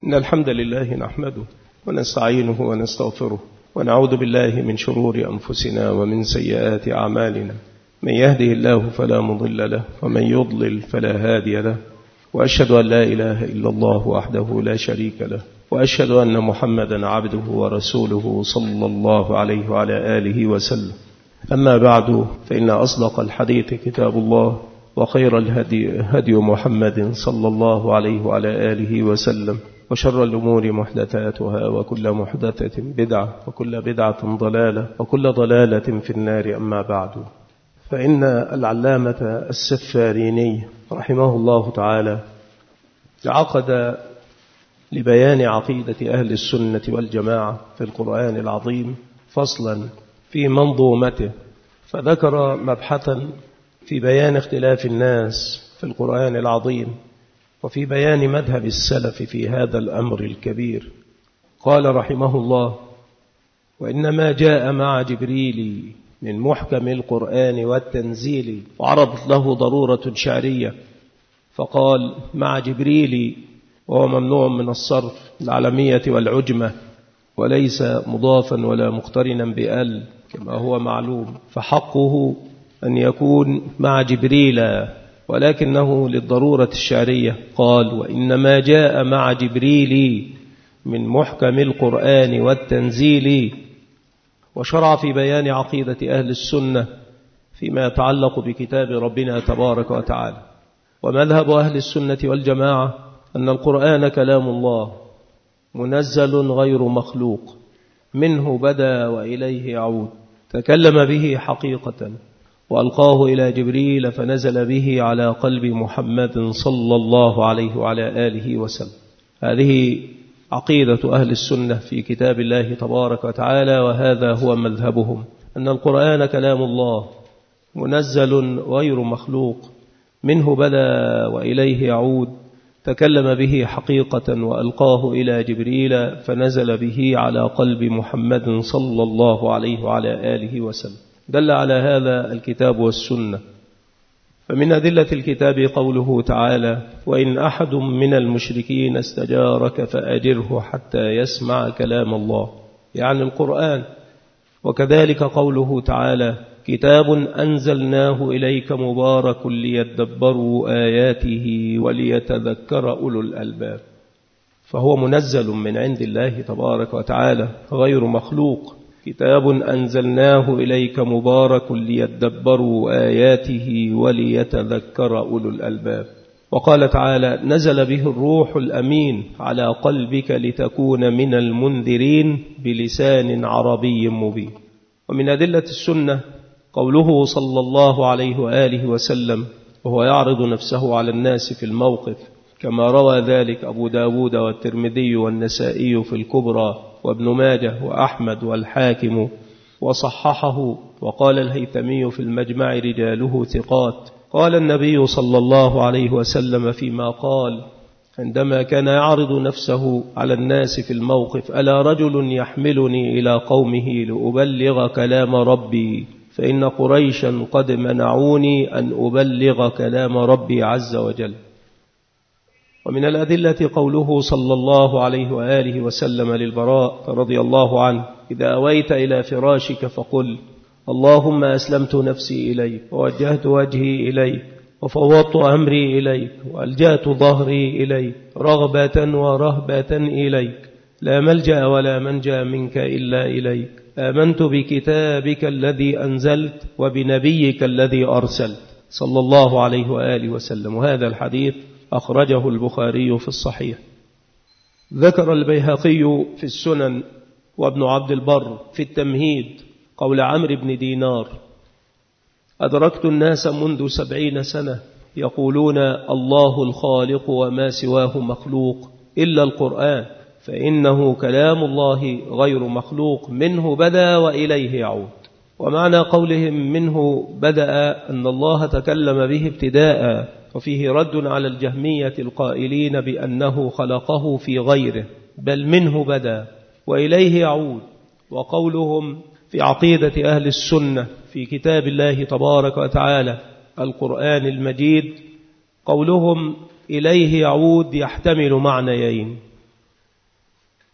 إن الحمد لله نحمده ونستعينه ونستغفره ونعوذ بالله من شرور أنفسنا ومن سيئات أعمالنا. من يهده الله فلا مضل له ومن يضلل فلا هادي له، وأشهد أن لا إله إلا الله وحده لا شريك له، وأشهد أن محمدا عبده ورسوله صلى الله عليه وعلى آله وسلم. أما بعد، فإن أصدق الحديث كتاب الله، وخير الهدي هدي محمد صلى الله عليه وعلى آله وسلم، وشر الأمور محدثاتها، وكل محدثة بدعة، وكل بدعة ضلالة، وكل ضلالة في النار. أما بعد، فإن العلامة السفاريني رحمه الله تعالى عقد لبيان عقيدة أهل السنة والجماعة في القرآن العظيم فصلا في منظومته، فذكر مبحثا في بيان اختلاف الناس في القرآن العظيم وفي بيان مذهب السلف في هذا الأمر الكبير. قال رحمه الله: وإنما جاء مع جبريل من محكم القرآن والتنزيل، وعرضت له ضرورة شعرية فقال: مع جبريل، وهو ممنوع من الصرف العلمية والعجمة، وليس مضافا ولا مقترنا بأل كما هو معلوم، فحقه أن يكون مع جبريل، ولكنه للضرورة الشعرية قال: وإنما جاء مع جبريل من محكم القرآن والتنزيل. وشرع في بيان عقيدة أهل السنة فيما يتعلق بكتاب ربنا تبارك وتعالى. ومذهب أهل السنة والجماعة أن القرآن كلام الله منزل غير مخلوق، منه بدأ وإليه يعود، تكلم به حقيقة وألقاه إلى جبريل فنزل به على قلب محمد صلى الله عليه وعلى آله وسلم. هذه عقيدة أهل السنة في كتاب الله تبارك وتعالى، وهذا هو مذهبهم، أن القرآن كلام الله منزل غير مخلوق، منه بدأ وإليه يعود، تكلم به حقيقة وألقاه إلى جبريل فنزل به على قلب محمد صلى الله عليه وعلى آله وسلم. دل على هذا الكتاب والسنة. فمن أدلة الكتاب قوله تعالى: وإن أحد من المشركين استجارك فأجره حتى يسمع كلام الله، يعني القرآن. وكذلك قوله تعالى: كتاب أنزلناه إليك مبارك ليدبروا آياته وليتذكر أولو الألباب. فهو منزل من عند الله تبارك وتعالى غير مخلوق. كتاب أنزلناه إليك مبارك ليدبروا آياته وليتذكر أولو الألباب. وقال تعالى: نزل به الروح الأمين على قلبك لتكون من المنذرين بلسان عربي مبين. ومن أدلة السنة قوله صلى الله عليه وآله وسلم وهو يعرض نفسه على الناس في الموقف، كما روى ذلك أبو داود والترمذي والنسائي في الكبرى وابن ماجه وأحمد والحاكم وصححه. وقال الهيثمي في المجمع: رجاله ثقات. قال النبي صلى الله عليه وسلم فيما قال عندما كان يعرض نفسه على الناس في الموقف: ألا رجل يحملني إلى قومه لأبلغ كلام ربي، فإن قريشا قد منعوني أن أبلغ كلام ربي عز وجل. ومن الأدلة قوله صلى الله عليه وآله وسلم للبراء رضي الله عنه: إذا أويت إلى فراشك فقل: اللهم أسلمت نفسي إليك، ووجهت وجهي إليك، وفوضت أمري إليك، وألجأت ظهري إليك، رغبة ورهبة إليك، لا ملجأ ولا منجأ منك إلا إليك. آمنت بكتابك الذي أنزلت وبنبيك الذي أرسلت، صلى الله عليه وآله وسلم. وهذا الحديث أخرجه البخاري في الصحيح. ذكر البيهقي في السنن وابن عبد البر في التمهيد قول عمرو بن دينار: أدركت الناس منذ 70 سنة يقولون الله الخالق وما سواه مخلوق إلا القرآن، فإنه كلام الله غير مخلوق، منه بدأ وإليه يعود. ومعنى قولهم منه بدأ أن الله تكلم به ابتداء، وفيه رد على الجهمية القائلين بأنه خلقه في غيره، بل منه بدأ وإليه يعود. وقولهم في عقيدة أهل السنة في كتاب الله تبارك وتعالى القرآن المجيد، قولهم إليه يعود يحتمل معنيين: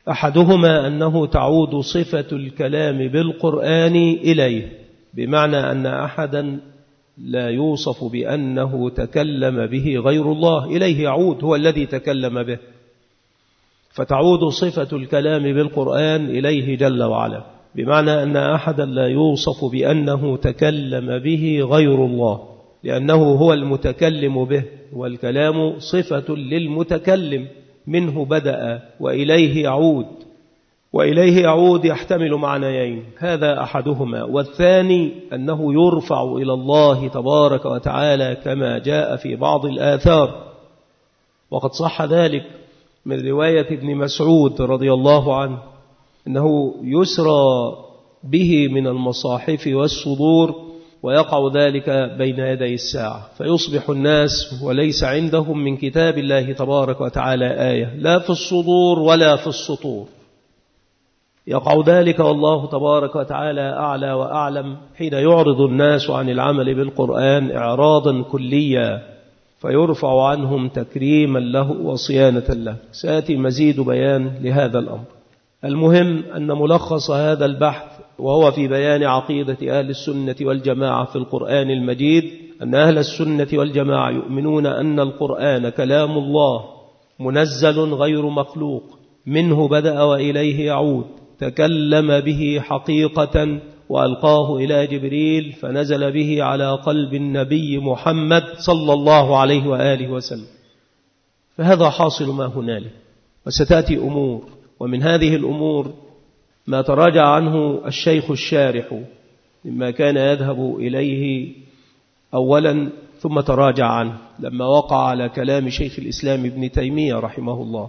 أحدهما أنه تعود صفة الكلام بالقرآن إليه، بمعنى أن أحدا لا يوصف بأنه تكلم به غير الله، إليه يعود، هو الذي تكلم به، فتعود صفة الكلام بالقرآن إليه جل وعلا، بمعنى أن أحدا لا يوصف بأنه تكلم به غير الله، لأنه هو المتكلم به، والكلام صفة للمتكلم، منه بدأ وإليه يعود، وإليه يعود يحتمل معنيين، هذا أحدهما. والثاني أنه يرفع إلى الله تبارك وتعالى كما جاء في بعض الآثار، وقد صح ذلك من رواية ابن مسعود رضي الله عنه أنه يسرى به من المصاحف والصدور، ويقع ذلك بين يدي الساعة، فيصبح الناس وليس عندهم من كتاب الله تبارك وتعالى آية، لا في الصدور ولا في السطور. يقع ذلك والله تبارك وتعالى أعلى وأعلم حين يعرض الناس عن العمل بالقرآن إعراضا كليا، فيرفع عنهم تكريما له وصيانة له. سيأتي مزيد بيان لهذا الأمر. المهم أن ملخص هذا البحث، وهو في بيان عقيدة أهل السنة والجماعة في القرآن المجيد، أن أهل السنة والجماعة يؤمنون أن القرآن كلام الله منزل غير مخلوق، منه بدأ وإليه يعود، تكلم به حقيقة وألقاه إلى جبريل فنزل به على قلب النبي محمد صلى الله عليه وآله وسلم. فهذا حاصل ما هنالك، وستأتي أمور، ومن هذه الأمور ما تراجع عنه الشيخ الشارح مما كان يذهب إليه أولا ثم تراجع عنه لما وقع على كلام شيخ الإسلام ابن تيمية رحمه الله.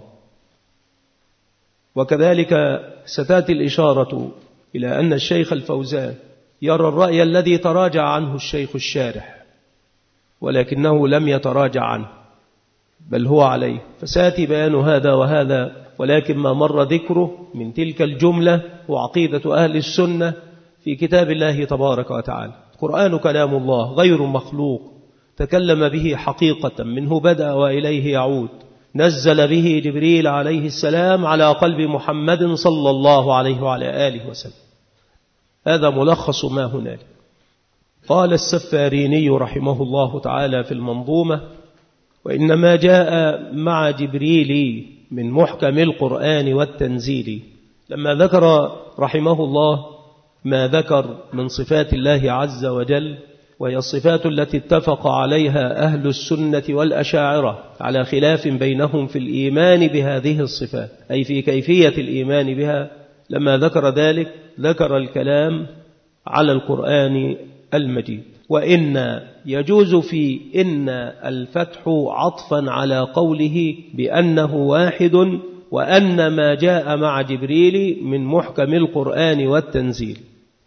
وكذلك ستأتي الإشارة إلى أن الشيخ الفوزان يرى الرأي الذي تراجع عنه الشيخ الشارح، ولكنه لم يتراجع عنه بل هو عليه، فسيأتي بيان هذا وهذا. ولكن ما مر ذكره من تلك الجملة هو عقيدة أهل السنة في كتاب الله تبارك وتعالى. القرآن كلام الله غير مخلوق، تكلم به حقيقة، منه بدأ وإليه يعود، نزل به جبريل عليه السلام على قلب محمد صلى الله عليه وعلى آله وسلم. هذا ملخص ما هنالك. قال السفاريني رحمه الله تعالى في المنظومة: وإنما جاء مع جبريل من محكم القرآن والتنزيل. لما ذكر رحمه الله ما ذكر من صفات الله عز وجل، وهي الصفات التي اتفق عليها أهل السنة والأشاعرة على خلاف بينهم في الإيمان بهذه الصفات، أي في كيفية الإيمان بها، لما ذكر ذلك ذكر الكلام على القرآن المجيد. وإن يجوز في إن الفتح عطفا على قوله بأنه واحد، وأن ما جاء مع جبريل من محكم القرآن والتنزيل،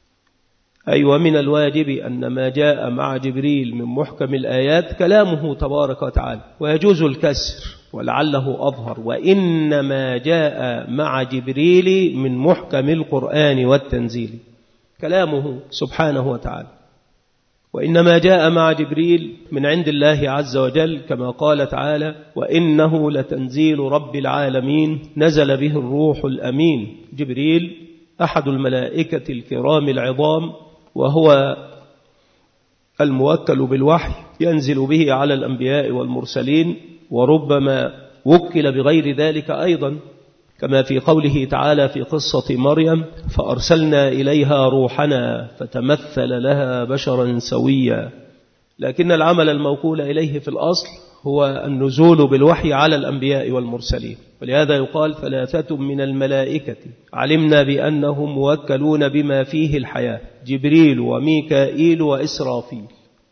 أي ومن الواجب أن ما جاء مع جبريل من محكم الآيات كلامه تبارك وتعالى، ويجوز الكسر ولعله أظهر: وإن ما جاء مع جبريل من محكم القرآن والتنزيل، كلامه سبحانه وتعالى. وإنما جاء مع جبريل من عند الله عز وجل، كما قال تعالى: وإنه لتنزيل رب العالمين نزل به الروح الأمين. جبريل أحد الملائكة الكرام العظام، وهو الموكل بالوحي، ينزل به على الأنبياء والمرسلين، وربما وكل بغير ذلك أيضا، كما في قوله تعالى في قصة مريم: فأرسلنا إليها روحنا فتمثل لها بشرا سويا. لكن العمل الموكول إليه في الأصل هو النزول بالوحي على الأنبياء والمرسلين، ولهذا يقال: ثلاثة من الملائكة علمنا بأنهم موكلون بما فيه الحياة، جبريل وميكائيل وإسرافيل.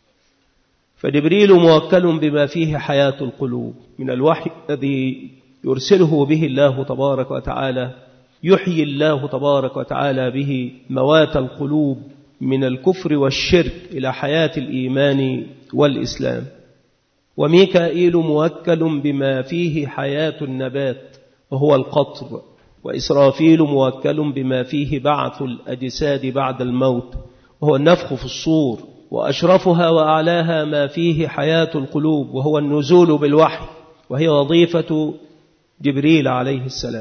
فجبريل موكل بما فيه حياة القلوب من الوحي الذي يرسله به الله تبارك وتعالى، يحيي الله تبارك وتعالى به موات القلوب من الكفر والشرك إلى حياة الإيمان والإسلام. وميكائيل موكل بما فيه حياة النبات وهو القطر، وإسرافيل موكل بما فيه بعث الأجساد بعد الموت وهو النفخ في الصور. وأشرفها وأعلاها ما فيه حياة القلوب وهو النزول بالوحي، وهي وظيفة جبريل عليه السلام.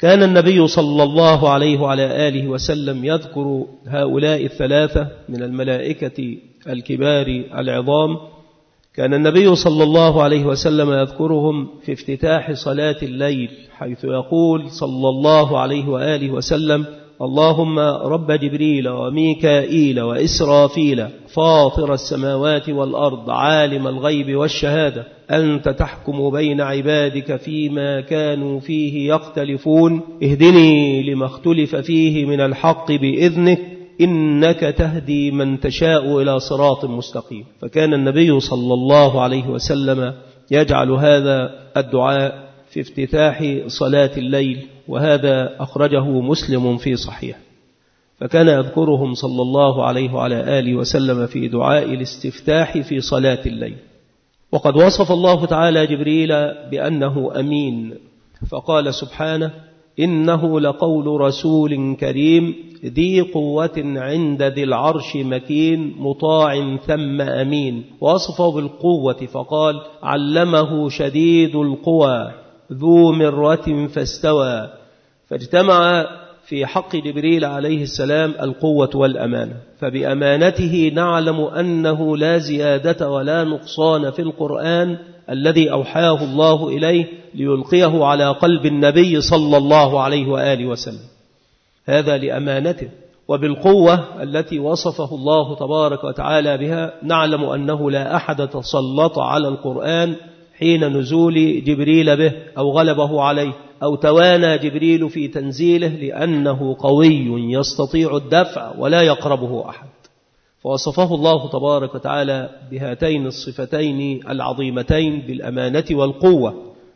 كان النبي صلى الله عليه وعلى آله وسلم يذكر هؤلاء الثلاثة من الملائكة الكبار العظام. كان النبي صلى الله عليه وسلم يذكرهم في افتتاح صلاة الليل، حيث يقول صلى الله عليه وآله وسلم: اللهم رب جبريل وميكائيل وإسرافيل فاطر السماوات والأرض عالم الغيب والشهادة أنت تحكم بين عبادك فيما كانوا فيه يختلفون اهدني لما اختلف فيه من الحق بإذنك إنك تهدي من تشاء إلى صراط مستقيم. فكان النبي صلى الله عليه وسلم يجعل هذا الدعاء في افتتاح صلاة الليل، وهذا أخرجه مسلم في صحيح. فكان يذكرهم صلى الله عليه وعلى آله وسلم في دعاء الاستفتاح في صلاة الليل. وقد وصف الله تعالى جبريل بأنه أمين، فقال سبحانه: إنه لقول رسول كريم ذي قوة عند ذي العرش مكين مطاع ثم أمين. ووصفه بالقوة فقال: علمه شديد القوى ذو مرة فاستوى. فاجتمع في حق جبريل عليه السلام القوة والأمانة، فبأمانته نعلم أنه لا زيادة ولا نقصان في القرآن الذي أوحاه الله إليه ليلقيه على قلب النبي صلى الله عليه وآله وسلم، هذا لأمانته. وبالقوة التي وصفه الله تبارك وتعالى بها نعلم أنه لا أحد تسلط على القرآن حين نزول جبريل به أو غلبه عليه أو توانى جبريل في تنزيله، لأنه قوي يستطيع الدفع ولا يقربه أحد. فوصفه الله تبارك وتعالى بهاتين الصفتين العظيمتين بالأمانة والقوة،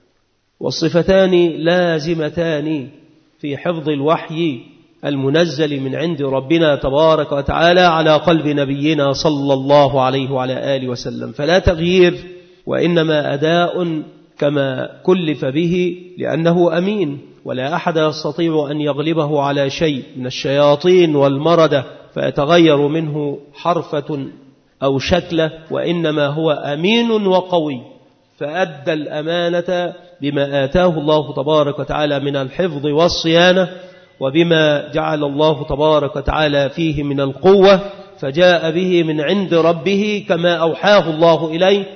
والصفتان لازمتان في حفظ الوحي المنزل من عند ربنا تبارك وتعالى على قلب نبينا صلى الله عليه وعلى آله وسلم، فلا تغيير، وإنما أداء كما كلف به، لأنه أمين ولا أحد يستطيع أن يغلبه على شيء من الشياطين والمردة فيتغير منه حرفة أو شكلة، وإنما هو أمين وقوي، فأدى الأمانة بما آتاه الله تبارك وتعالى من الحفظ والصيانة، وبما جعل الله تبارك وتعالى فيه من القوة، فجاء به من عند ربه كما أوحاه الله إليه،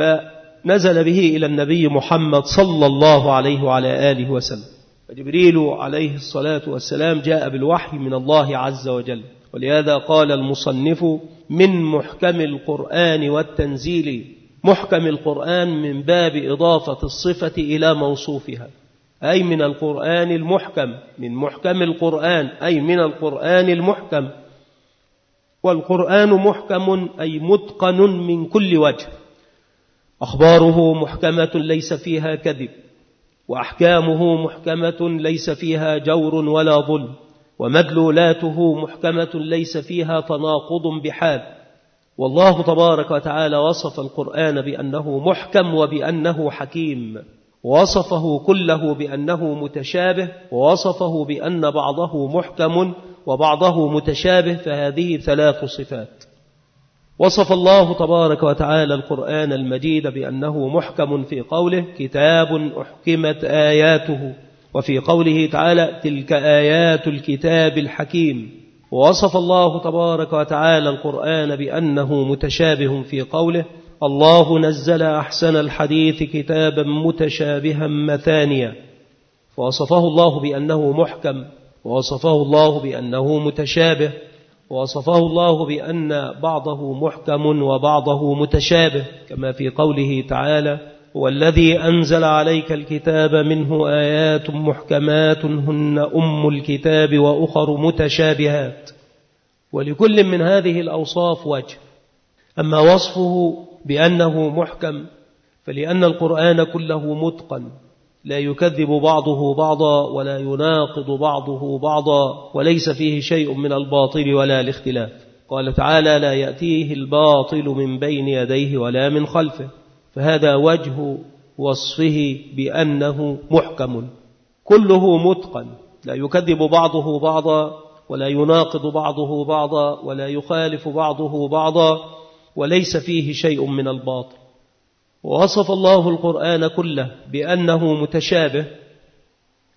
فنزل به إلى النبي محمد صلى الله عليه وعلى آله وسلم. فجبريل عليه الصلاة والسلام جاء بالوحي من الله عز وجل، ولهذا قال المصنف: من محكم القرآن والتنزيل. محكم القرآن من باب إضافة الصفة إلى موصوفها، أي من القرآن المحكم، من محكم القرآن أي من القرآن المحكم. والقرآن محكم أي متقن من كل وجه، أخباره محكمة ليس فيها كذب، وأحكامه محكمة ليس فيها جور ولا ظلم، ومدلولاته محكمة ليس فيها تناقض بحال. والله تبارك وتعالى وصف القرآن بأنه محكم وبأنه حكيم، ووصفه كله بأنه متشابه، ووصفه بأن بعضه محكم وبعضه متشابه، فهذه ثلاث صفات. وصف الله تبارك وتعالى القرآن المجيد بأنه محكم في قوله: كتاب أحكمت آياته، وفي قوله تعالى: تلك آيات الكتاب الحكيم. ووصف الله تبارك وتعالى القرآن بأنه متشابه في قوله: الله نزل أحسن الحديث كتابا متشابها مثانيا. فوصفه الله بأنه محكم، ووصفه الله بأنه متشابه، ووصفه الله بأن بعضه محكم وبعضه متشابه، كما في قوله تعالى: هو الذي أنزل عليك الكتاب منه آيات محكمات هن أم الكتاب وأخر متشابهات. ولكل من هذه الأوصاف وجه. أما وصفه بأنه محكم فلأن القرآن كله متقن، لا يكذب بعضه بعضا ولا يناقض بعضه بعضا، وليس فيه شيء من الباطل ولا الاختلاف. قال تعالى: لا يأتيه الباطل من بين يديه ولا من خلفه. فهذا وجه وصفه بأنه محكم، كله متقن، لا يكذب بعضه بعضا ولا يناقض بعضه بعضا ولا يخالف بعضه بعضا، وليس فيه شيء من الباطل. ووصف الله القرآن كله بأنه متشابه،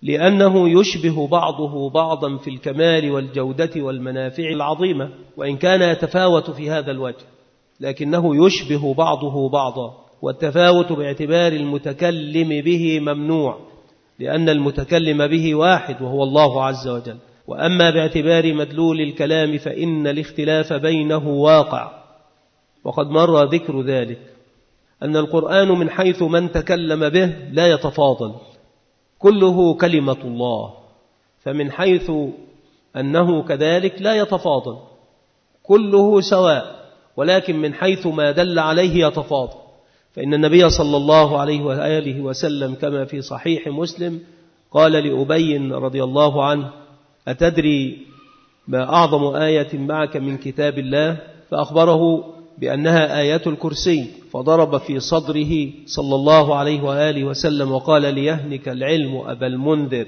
لأنه يشبه بعضه بعضا في الكمال والجودة والمنافع العظيمة، وإن كان يتفاوت في هذا الوجه، لكنه يشبه بعضه بعضا، والتفاوت باعتبار المتكلم به ممنوع، لأن المتكلم به واحد وهو الله عز وجل. وأما باعتبار مدلول الكلام فإن الاختلاف بينه واقع، وقد مر ذكر ذلك، أن القرآن من حيث من تكلم به لا يتفاضل، كله كلمة الله، فمن حيث أنه كذلك لا يتفاضل، كله سواء، ولكن من حيث ما دل عليه يتفاضل. فإن النبي صلى الله عليه وآله وسلم كما في صحيح مسلم قال لأبي رضي الله عنه: أتدري ما أعظم آية معك من كتاب الله؟ فأخبره بأنها آية الكرسي، فضرب في صدره صلى الله عليه وآله وسلم وقال: ليهنك العلم أبا المنذر.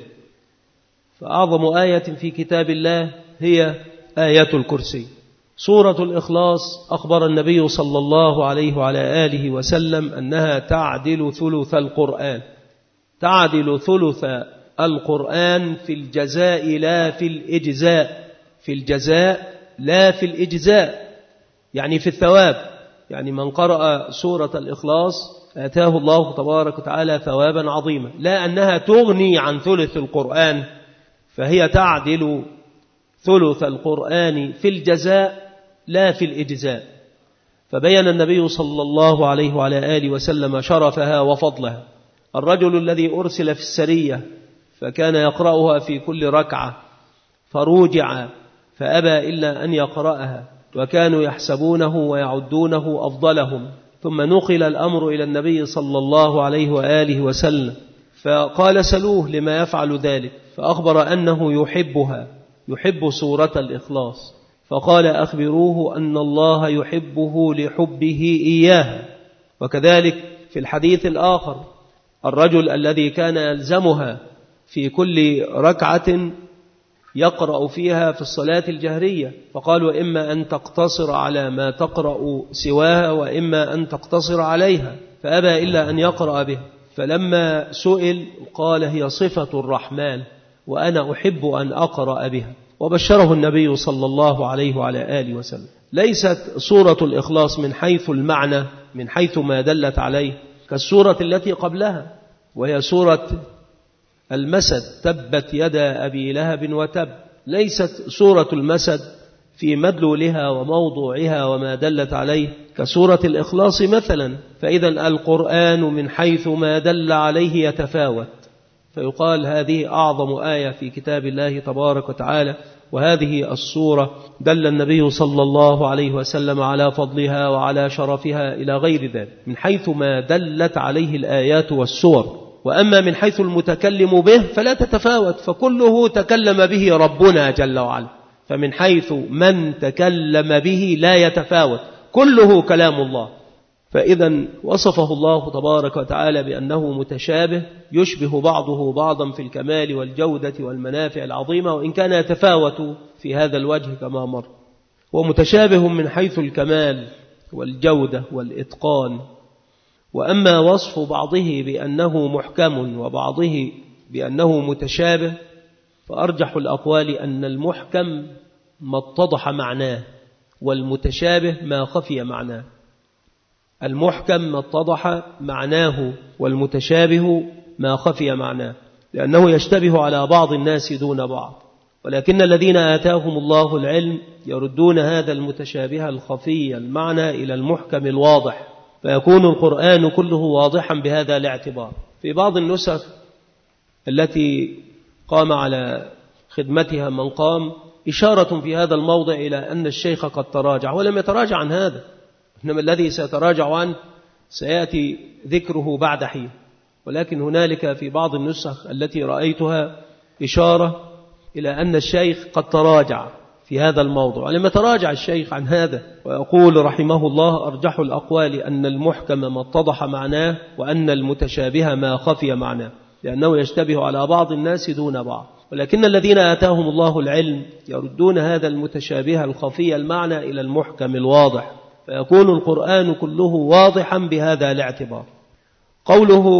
فأعظم آية في كتاب الله هي آية الكرسي. سورة الإخلاص أخبر النبي صلى الله عليه وعلى آله وسلم أنها تعدل ثلث القرآن، تعدل ثلث القرآن في الجزاء لا في الإجزاء، في الجزاء لا في الإجزاء، يعني في الثواب. يعني من قرأ سورة الإخلاص آتاه الله تبارك وتعالى ثوابا عظيما، لا أنها تغني عن ثلث القرآن، فهي تعدل ثلث القرآن في الجزاء لا في الإجزاء. فبين النبي صلى الله عليه وعلى آله وسلم شرفها وفضلها. الرجل الذي أرسل في السرية فكان يقرأها في كل ركعة، فروجع فأبى إلا أن يقرأها، وكانوا يحسبونه ويعدونه أفضلهم، ثم نقل الأمر إلى النبي صلى الله عليه وآله وسلم، فقال: سلوه لما يفعل ذلك، فأخبر أنه يحبها، يحب سورة الإخلاص، فقال: أخبروه أن الله يحبه لحبه إياها. وكذلك في الحديث الآخر الرجل الذي كان يلزمها في كل ركعة يقرأ فيها في الصلاة الجهرية، فقالوا: إما أن تقتصر على ما تقرأ سواها وإما أن تقتصر عليها، فأبى إلا أن يقرأ بها. فلما سئل قال: هي صفة الرحمن وأنا أحب أن أقرأ بها. وبشره النبي صلى الله عليه وعلى آله وسلم. ليست سورة الإخلاص من حيث المعنى، من حيث ما دلت عليه، كالسورة التي قبلها، وهي سورة المسد: تبت يدا أبي لهب وتب. ليست سورة المسد في مدلولها وموضوعها وما دلت عليه كسورة الإخلاص مثلا. فإذا القرآن من حيث ما دل عليه يتفاوت، فيقال هذه أعظم آية في كتاب الله تبارك وتعالى، وهذه السورة دل النبي صلى الله عليه وسلم على فضلها وعلى شرفها إلى غير ذلك، من حيث ما دلت عليه الآيات والسور. وأما من حيث المتكلم به فلا تتفاوت، فكله تكلم به ربنا جل وعلا، فمن حيث من تكلم به لا يتفاوت، كله كلام الله. فإذا وصفه الله تبارك وتعالى بأنه متشابه يشبه بعضه بعضا في الكمال والجودة والمنافع العظيمة، وإن كان يتفاوت في هذا الوجه كما مر. ومتشابه من حيث الكمال والجودة والإتقان. وأما وصف بعضه بأنه محكم وبعضه بأنه متشابه، فأرجح الأقوال أن المحكم ما اتضح معناه، والمتشابه ما خفي معناه. المحكم ما اتضح معناه، والمتشابه ما خفي معناه، لأنه يشتبه على بعض الناس دون بعض. ولكن الذين آتاهم الله العلم يردون هذا المتشابه الخفي المعنى إلى المحكم الواضح، فيكون القرآن كله واضحا بهذا الاعتبار. في بعض النسخ التي قام على خدمتها من قام إشارة في هذا الموضع إلى أن الشيخ قد تراجع، ولم يتراجع عن هذا، إنما الذي سيتراجع عنه سيأتي ذكره بعد حين. ولكن هنالك في بعض النسخ التي رأيتها إشارة إلى أن الشيخ قد تراجع في هذا الموضوع، ولم يتراجع الشيخ عن هذا، ويقول رحمه الله: أرجح الأقوال أن المحكم ما اتضح معناه، وأن المتشابه ما خفي معناه، لأنه يشتبه على بعض الناس دون بعض. ولكن الذين آتاهم الله العلم يردون هذا المتشابه الخفي المعنى إلى المحكم الواضح، فيكون القرآن كله واضحا بهذا الاعتبار. قوله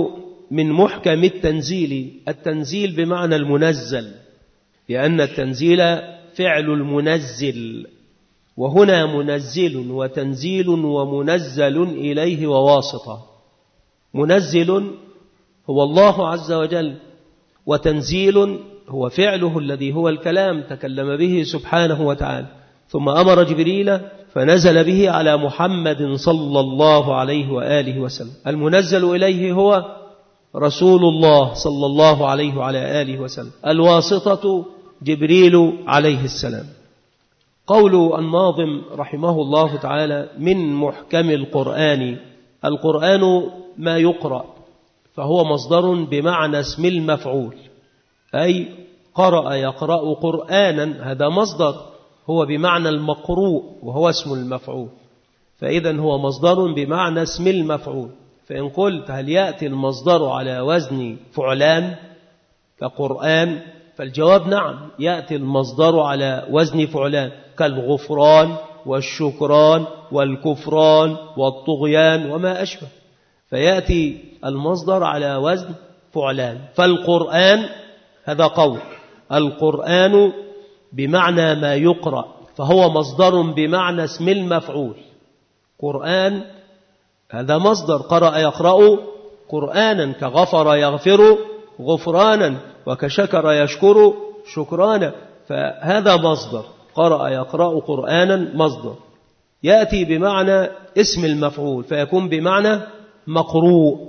من محكم التنزيل. التنزيل بمعنى المنزل، لأن التنزيل فعل المنزل، وهنا منزل وتنزيل ومنزل إليه وواسطة. منزل هو الله عز وجل، وتنزيل هو فعله الذي هو الكلام تكلم به سبحانه وتعالى، ثم أمر جبريل فنزل به على محمد صلى الله عليه وآله وسلم. المنزل إليه هو رسول الله صلى الله عليه وعلى آله وسلم، الواسطة جبريل عليه السلام. قول الناظم رحمه الله تعالى: من محكم القرآن. القرآن ما يقرأ، فهو مصدر بمعنى اسم المفعول، أي قرأ يقرأ قرآنا، هذا مصدر هو بمعنى المقروء وهو اسم المفعول، فإذا هو مصدر بمعنى اسم المفعول. فإن قلت هل يأتي المصدر على وزن فعلان كقرآن، فالجواب نعم، يأتي المصدر على وزن فعلان كالغفران والشكران والكفران والطغيان وما أشبه، فيأتي المصدر على وزن فعلان. فالقرآن هذا قول، القرآن بمعنى ما يقرأ، فهو مصدر بمعنى اسم المفعول. قرآن هذا مصدر، قرأ يقرأ قرآنا، كغفر يغفر غفرانا، وكشكر يشكر شكرانا، فهذا مصدر، قرأ يقرأ قرآنا مصدر. يأتي بمعنى اسم المفعول فيكون بمعنى مقروء،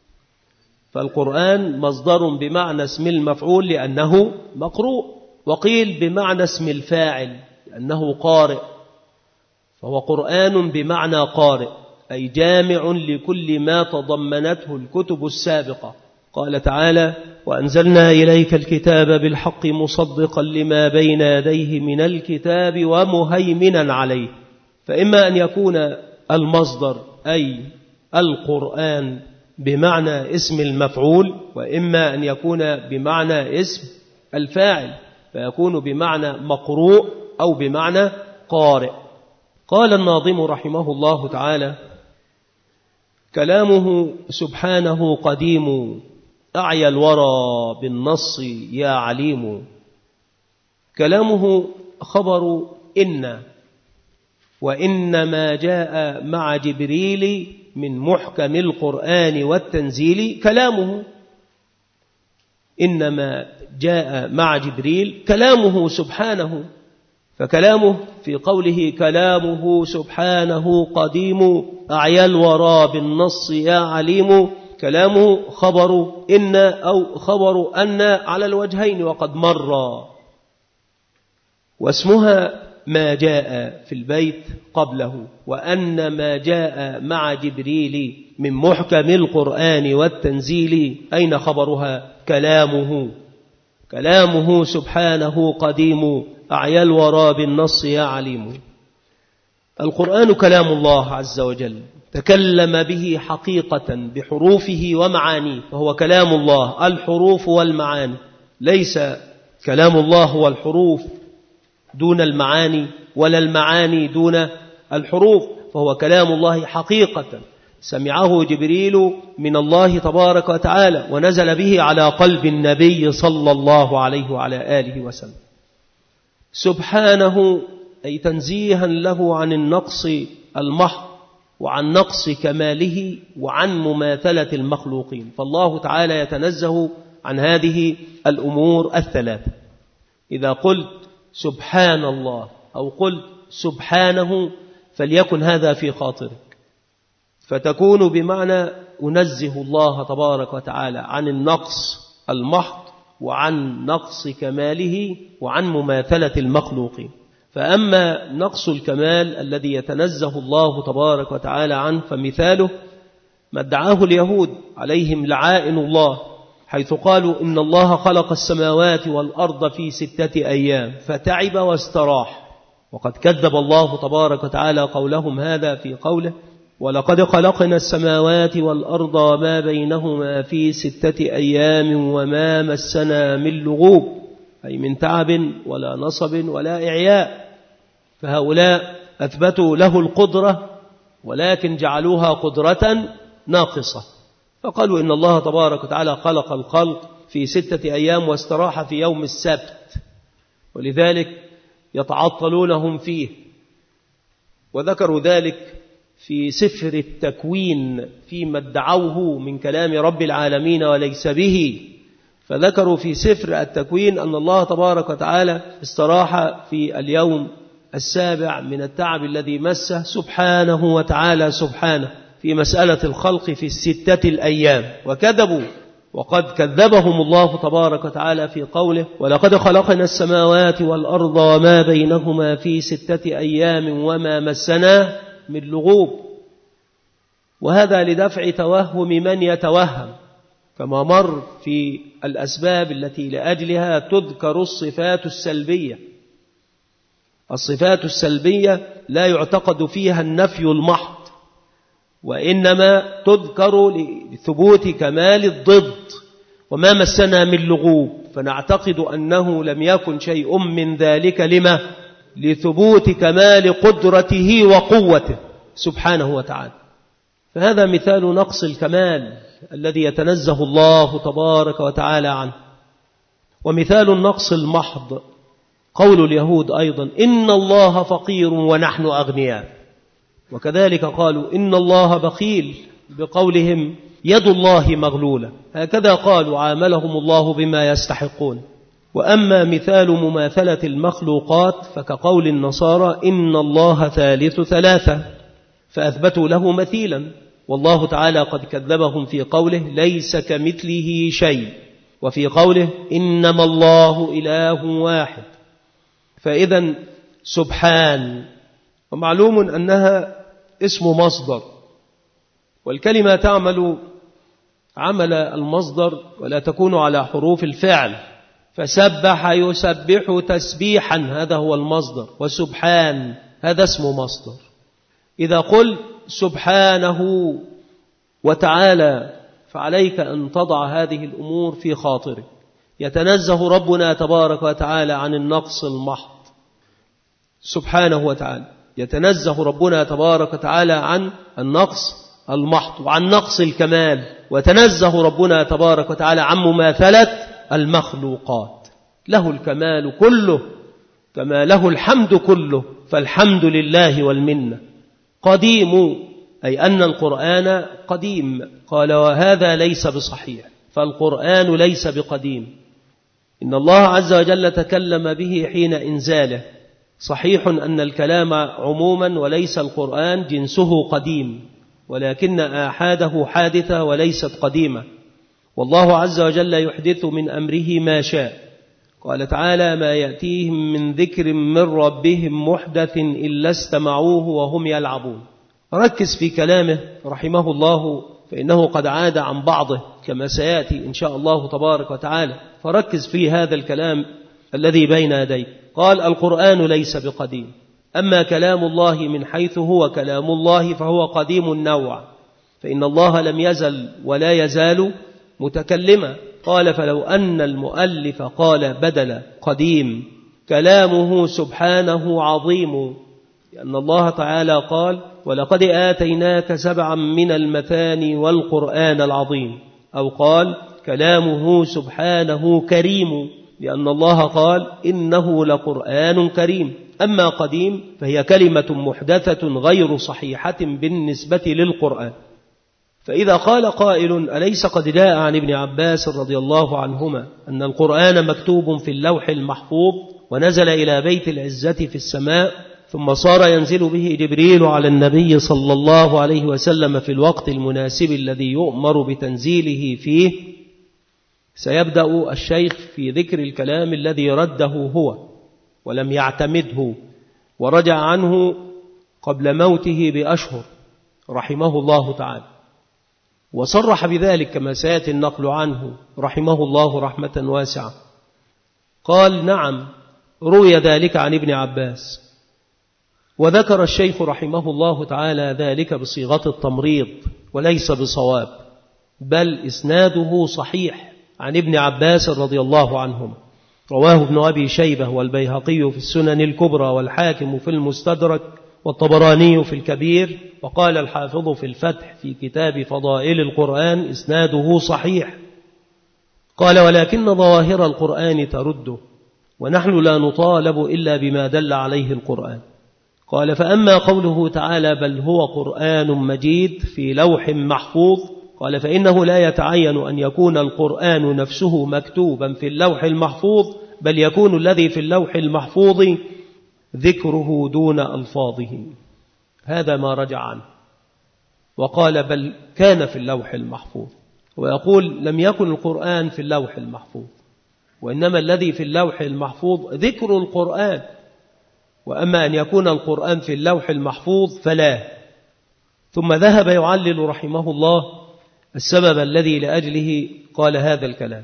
فالقرآن مصدر بمعنى اسم المفعول لأنه مقروء، وقيل بمعنى اسم الفاعل لأنه قارئ، فهو قرآن بمعنى قارئ، أي جامع لكل ما تضمنته الكتب السابقة. قال تعالى: وأنزلنا إليك الكتاب بالحق مصدقا لما بين يديه من الكتاب ومهيمنا عليه. فإما أن يكون المصدر أي القرآن بمعنى اسم المفعول، وإما أن يكون بمعنى اسم الفاعل فيكون بمعنى مقروء أو بمعنى قارئ. قال الناظم رحمه الله تعالى: كلامه سبحانه قديم، أعيا الورى بالنص يا عليم. كلامه خبر إن، وإنما جاء مع جبريل من محكم القرآن والتنزيل كلامه، إنما جاء مع جبريل كلامه سبحانه، فكلامه في قوله كلامه سبحانه قديم أعيا الورى بالنص يا عليم، كلامه خبر إن أو خبر أن على الوجهين وقد مر، واسمها ما جاء في البيت قبله، وأن ما جاء مع جبريل من محكم القرآن والتنزيل أين خبرها؟ كلامه، كلامه سبحانه قديم أعيا الورى بالنص يا عليم. القرآن كلام الله عز وجل، تكلم به حقيقة بحروفه ومعانيه، فهو كلام الله، الحروف والمعاني، ليس كلام الله هو الحروف دون المعاني ولا المعاني دون الحروف، فهو كلام الله حقيقة، سمعه جبريل من الله تبارك وتعالى ونزل به على قلب النبي صلى الله عليه وعلى آله وسلم. سبحانه أي تنزيها له عن النقص المحض وعن نقص كماله وعن مماثلة المخلوقين، فالله تعالى يتنزه عن هذه الأمور الثلاثة. إذا قلت سبحان الله أو قلت سبحانه فليكن هذا في خاطرك، فتكون بمعنى أنزه الله تبارك وتعالى عن النقص المحض وعن نقص كماله وعن مماثلة المخلوقين. فأما نقص الكمال الذي يتنزه الله تبارك وتعالى عنه فمثاله ما ادعاه اليهود عليهم لعائن الله، حيث قالوا إن الله خلق السماوات والأرض في 6 أيام فتعب واستراح، وقد كذب الله تبارك وتعالى قولهم هذا في قوله ولقد خلقنا السماوات والأرض ما بينهما في 6 أيام وما مسنا من لغوب، أي من تعب ولا نصب ولا إعياء. فهؤلاء أثبتوا له القدرة ولكن جعلوها قدرة ناقصة، فقالوا إن الله تبارك وتعالى خلق الخلق في 6 أيام واستراح في يوم السبت، ولذلك يتعطلونهم فيه. وذكروا ذلك في سفر التكوين فيما ادعوه من كلام رب العالمين وليس به. فذكروا في سفر التكوين أن الله تبارك وتعالى استراح في اليوم 7 من التعب الذي مسه سبحانه وتعالى سبحانه في مسألة الخلق في 6 الأيام، وكذبوا. وقد كذبهم الله تبارك وتعالى في قوله: ولقد خلقنا السماوات والأرض وما بينهما في 6 أيام وما مسنا من لغوب. وهذا لدفع توهم من يتوهم، كما مر في الأسباب التي لأجلها تذكر الصفات السلبية. الصفات السلبية لا يعتقد فيها النفي المحض، وإنما تذكر لثبوت كمال الضد. وما مسنا من لغوب، فنعتقد أنه لم يكن شيء من ذلك لما؟ لثبوت كمال قدرته وقوته سبحانه وتعالى. فهذا مثال نقص الكمال الذي يتنزه الله تبارك وتعالى عنه. ومثال النقص المحض قول اليهود أيضا: إن الله فقير ونحن أغنياء. وكذلك قالوا إن الله بخيل بقولهم يد الله مغلولة. هكذا قالوا، عاملهم الله بما يستحقون. وأما مثال مماثلة المخلوقات فكقول النصارى إن الله ثالث ثلاثة، فأثبتوا له مثيلا. والله تعالى قد كذبهم في قوله ليس كمثله شيء، وفي قوله إنما الله إله واحد. فإذا سبحان، ومعلوم أنها اسم مصدر، والكلمة تعمل عمل المصدر ولا تكون على حروف الفعل. فسبح يسبح تسبيحا، هذا هو المصدر، وسبحان هذا اسم مصدر. إذا قل سبحانه وتعالى فعليك أن تضع هذه الأمور في خاطرك. يتنزه ربنا تبارك وتعالى عن النقص المحض سبحانه وتعالى، يتنزه ربنا تبارك وتعالى عن النقص المحض وعن نقص الكمال، وتنزه ربنا تبارك وتعالى عن مماثلة المخلوقات. له الكمال كله كما له الحمد كله، فالحمد لله والمنة. قديم، أي أن القرآن قديم. قال وهذا ليس بصحيح، فالقرآن ليس بقديم. إن الله عز وجل تكلم به حين إنزاله. صحيح أن الكلام عموما وليس القرآن جنسه قديم، ولكن آحاده حادثة وليست قديمة. والله عز وجل يحدث من أمره ما شاء. قال تعالى ما يأتيهم من ذكر من ربهم محدث إلا استمعوه وهم يلعبون. ركز في كلامه رحمه الله، فإنه قد عاد عن بعضه كما سيأتي إن شاء الله تبارك وتعالى. فركز في هذا الكلام الذي بين يديك. قال القرآن ليس بقديم، أما كلام الله من حيث هو كلام الله فهو قديم النوع، فإن الله لم يزل ولا يزال متكلما. قال فلو أن المؤلف قال بدل قديم كلامه سبحانه عظيم، لأن الله تعالى قال ولقد آتيناك 7 من المثاني والقرآن العظيم، أو قال كلامه سبحانه كريم، لأن الله قال إنه لقرآن كريم. أما قديم فهي كلمة محدثة غير صحيحة بالنسبة للقرآن. فإذا قال قائل أليس قد جاء عن ابن عباس رضي الله عنهما أن القرآن مكتوب في اللوح المحفوظ ونزل إلى بيت العزة في السماء، ثم صار ينزل به جبريل على النبي صلى الله عليه وسلم في الوقت المناسب الذي يؤمر بتنزيله فيه، سيبدأ الشيخ في ذكر الكلام الذي رده هو ولم يعتمده ورجع عنه قبل موته بأشهر رحمه الله تعالى، وصرح بذلك كما سيأتي النقل عنه رحمه الله رحمة واسعة. قال نعم روي ذلك عن ابن عباس، وذكر الشيخ رحمه الله تعالى ذلك بصيغة التمريض وليس بصواب، بل إسناده صحيح عن ابن عباس رضي الله عنهم. رواه ابن أبي شيبة والبيهقي في السنن الكبرى والحاكم في المستدرك والطبراني في الكبير. وقال الحافظ في الفتح في كتاب فضائل القرآن إسناده صحيح. قال ولكن ظواهر القرآن ترده، ونحن لا نطالب إلا بما دل عليه القرآن. قال فأما قوله تعالى بل هو قرآن مجيد في لوح محفوظ، قال فإنه لا يتعين أن يكون القرآن نفسه مكتوبا في اللوح المحفوظ، بل يكون الذي في اللوح المحفوظ ذكره دون ألفاظه. هذا ما رجع عنه. وقال بل كان في اللوح المحفوظ، ويقول لم يكن القرآن في اللوح المحفوظ، وإنما الذي في اللوح المحفوظ ذكر القرآن، وأما أن يكون القرآن في اللوح المحفوظ فلا. ثم ذهب يعلل رحمه الله السبب الذي لأجله قال هذا الكلام.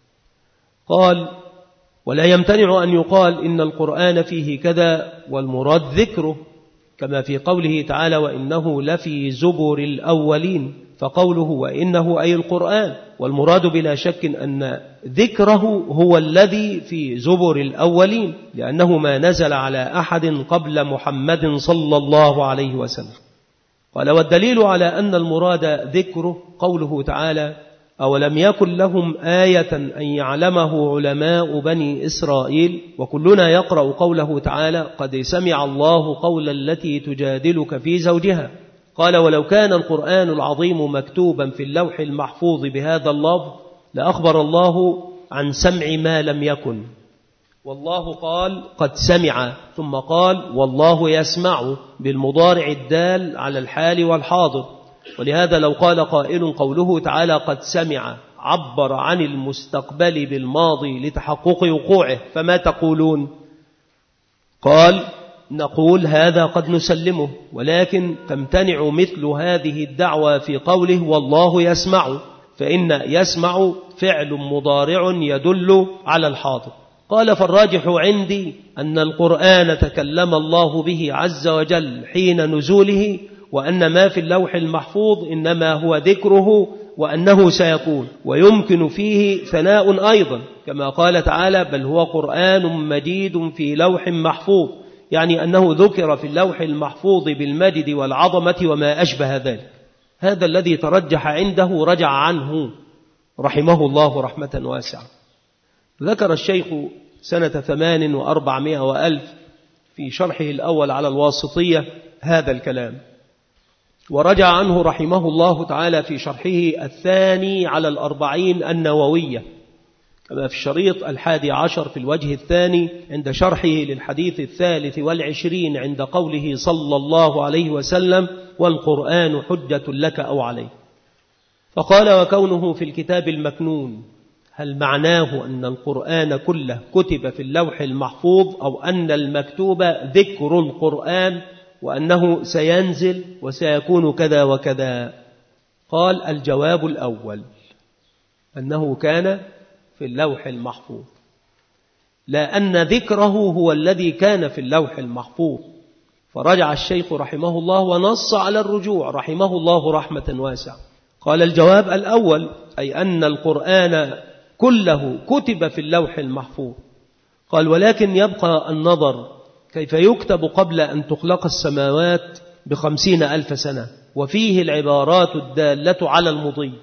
قال ولا يمتنع أن يقال إن القرآن فيه كذا والمراد ذكره، كما في قوله تعالى وإنه لفي زبر الأولين، فقوله وإنه أي القرآن، والمراد بلا شك أن ذكره هو الذي في زبر الأولين، لأنه ما نزل على أحد قبل محمد صلى الله عليه وسلم. قال والدليل على أن المراد ذكره قوله تعالى أولم يكن لهم آية أن يعلمه علماء بني إسرائيل. وكلنا يقرأ قوله تعالى قد سمع الله قول التي تجادلك في زوجها. قال ولو كان القرآن العظيم مكتوبا في اللوح المحفوظ بهذا اللفظ لأخبر الله عن سمع ما لم يكن، والله قال قد سمع، ثم قال والله يسمع بالمضارع الدال على الحال والحاضر. ولهذا لو قال قائل قوله تعالى قد سمع عبر عن المستقبل بالماضي لتحقق وقوعه، فما تقولون؟ قال نقول هذا قد نسلمه، ولكن تمتنع مثل هذه الدعوة في قوله والله يسمع، فإن يسمع فعل مضارع يدل على الحاضر. قال فالراجح عندي أن القرآن تكلم الله به عز وجل حين نزوله، وأن ما في اللوح المحفوظ إنما هو ذكره، وأنه سيكون ويمكن فيه ثناء أيضا، كما قال تعالى بل هو قرآن مجيد في لوح محفوظ، يعني أنه ذكر في اللوح المحفوظ بالمجد والعظمة وما أشبه ذلك. هذا الذي ترجح عنده رجع عنه رحمه الله رحمة واسعة. ذكر الشيخ سنة 4800 في شرحه الأول على الواسطية هذا الكلام، ورجع عنه رحمه الله تعالى في شرحه الثاني على 40 النووية، كما في الشريط 11 في الوجه الثاني عند شرحه للحديث 23 عند قوله صلى الله عليه وسلم والقرآن حجة لك أو عليك. فقال وكونه في الكتاب المكنون، هل معناه أن القرآن كله كتب في اللوح المحفوظ، أو أن المكتوب ذكر القرآن وأنه سينزل وسيكون كذا وكذا؟ قال الجواب الأول أنه كان في اللوح المحفوظ، لأن ذكره هو الذي كان في اللوح المحفوظ. فرجع الشيخ رحمه الله ونص على الرجوع رحمه الله رحمة واسعة. قال الجواب الأول أي أن القرآن كله كتب في اللوح المحفوظ. قال ولكن يبقى النظر كيف يكتب قبل أن تخلق السماوات ب50,000 سنة، وفيه العبارات الدالة على المضي،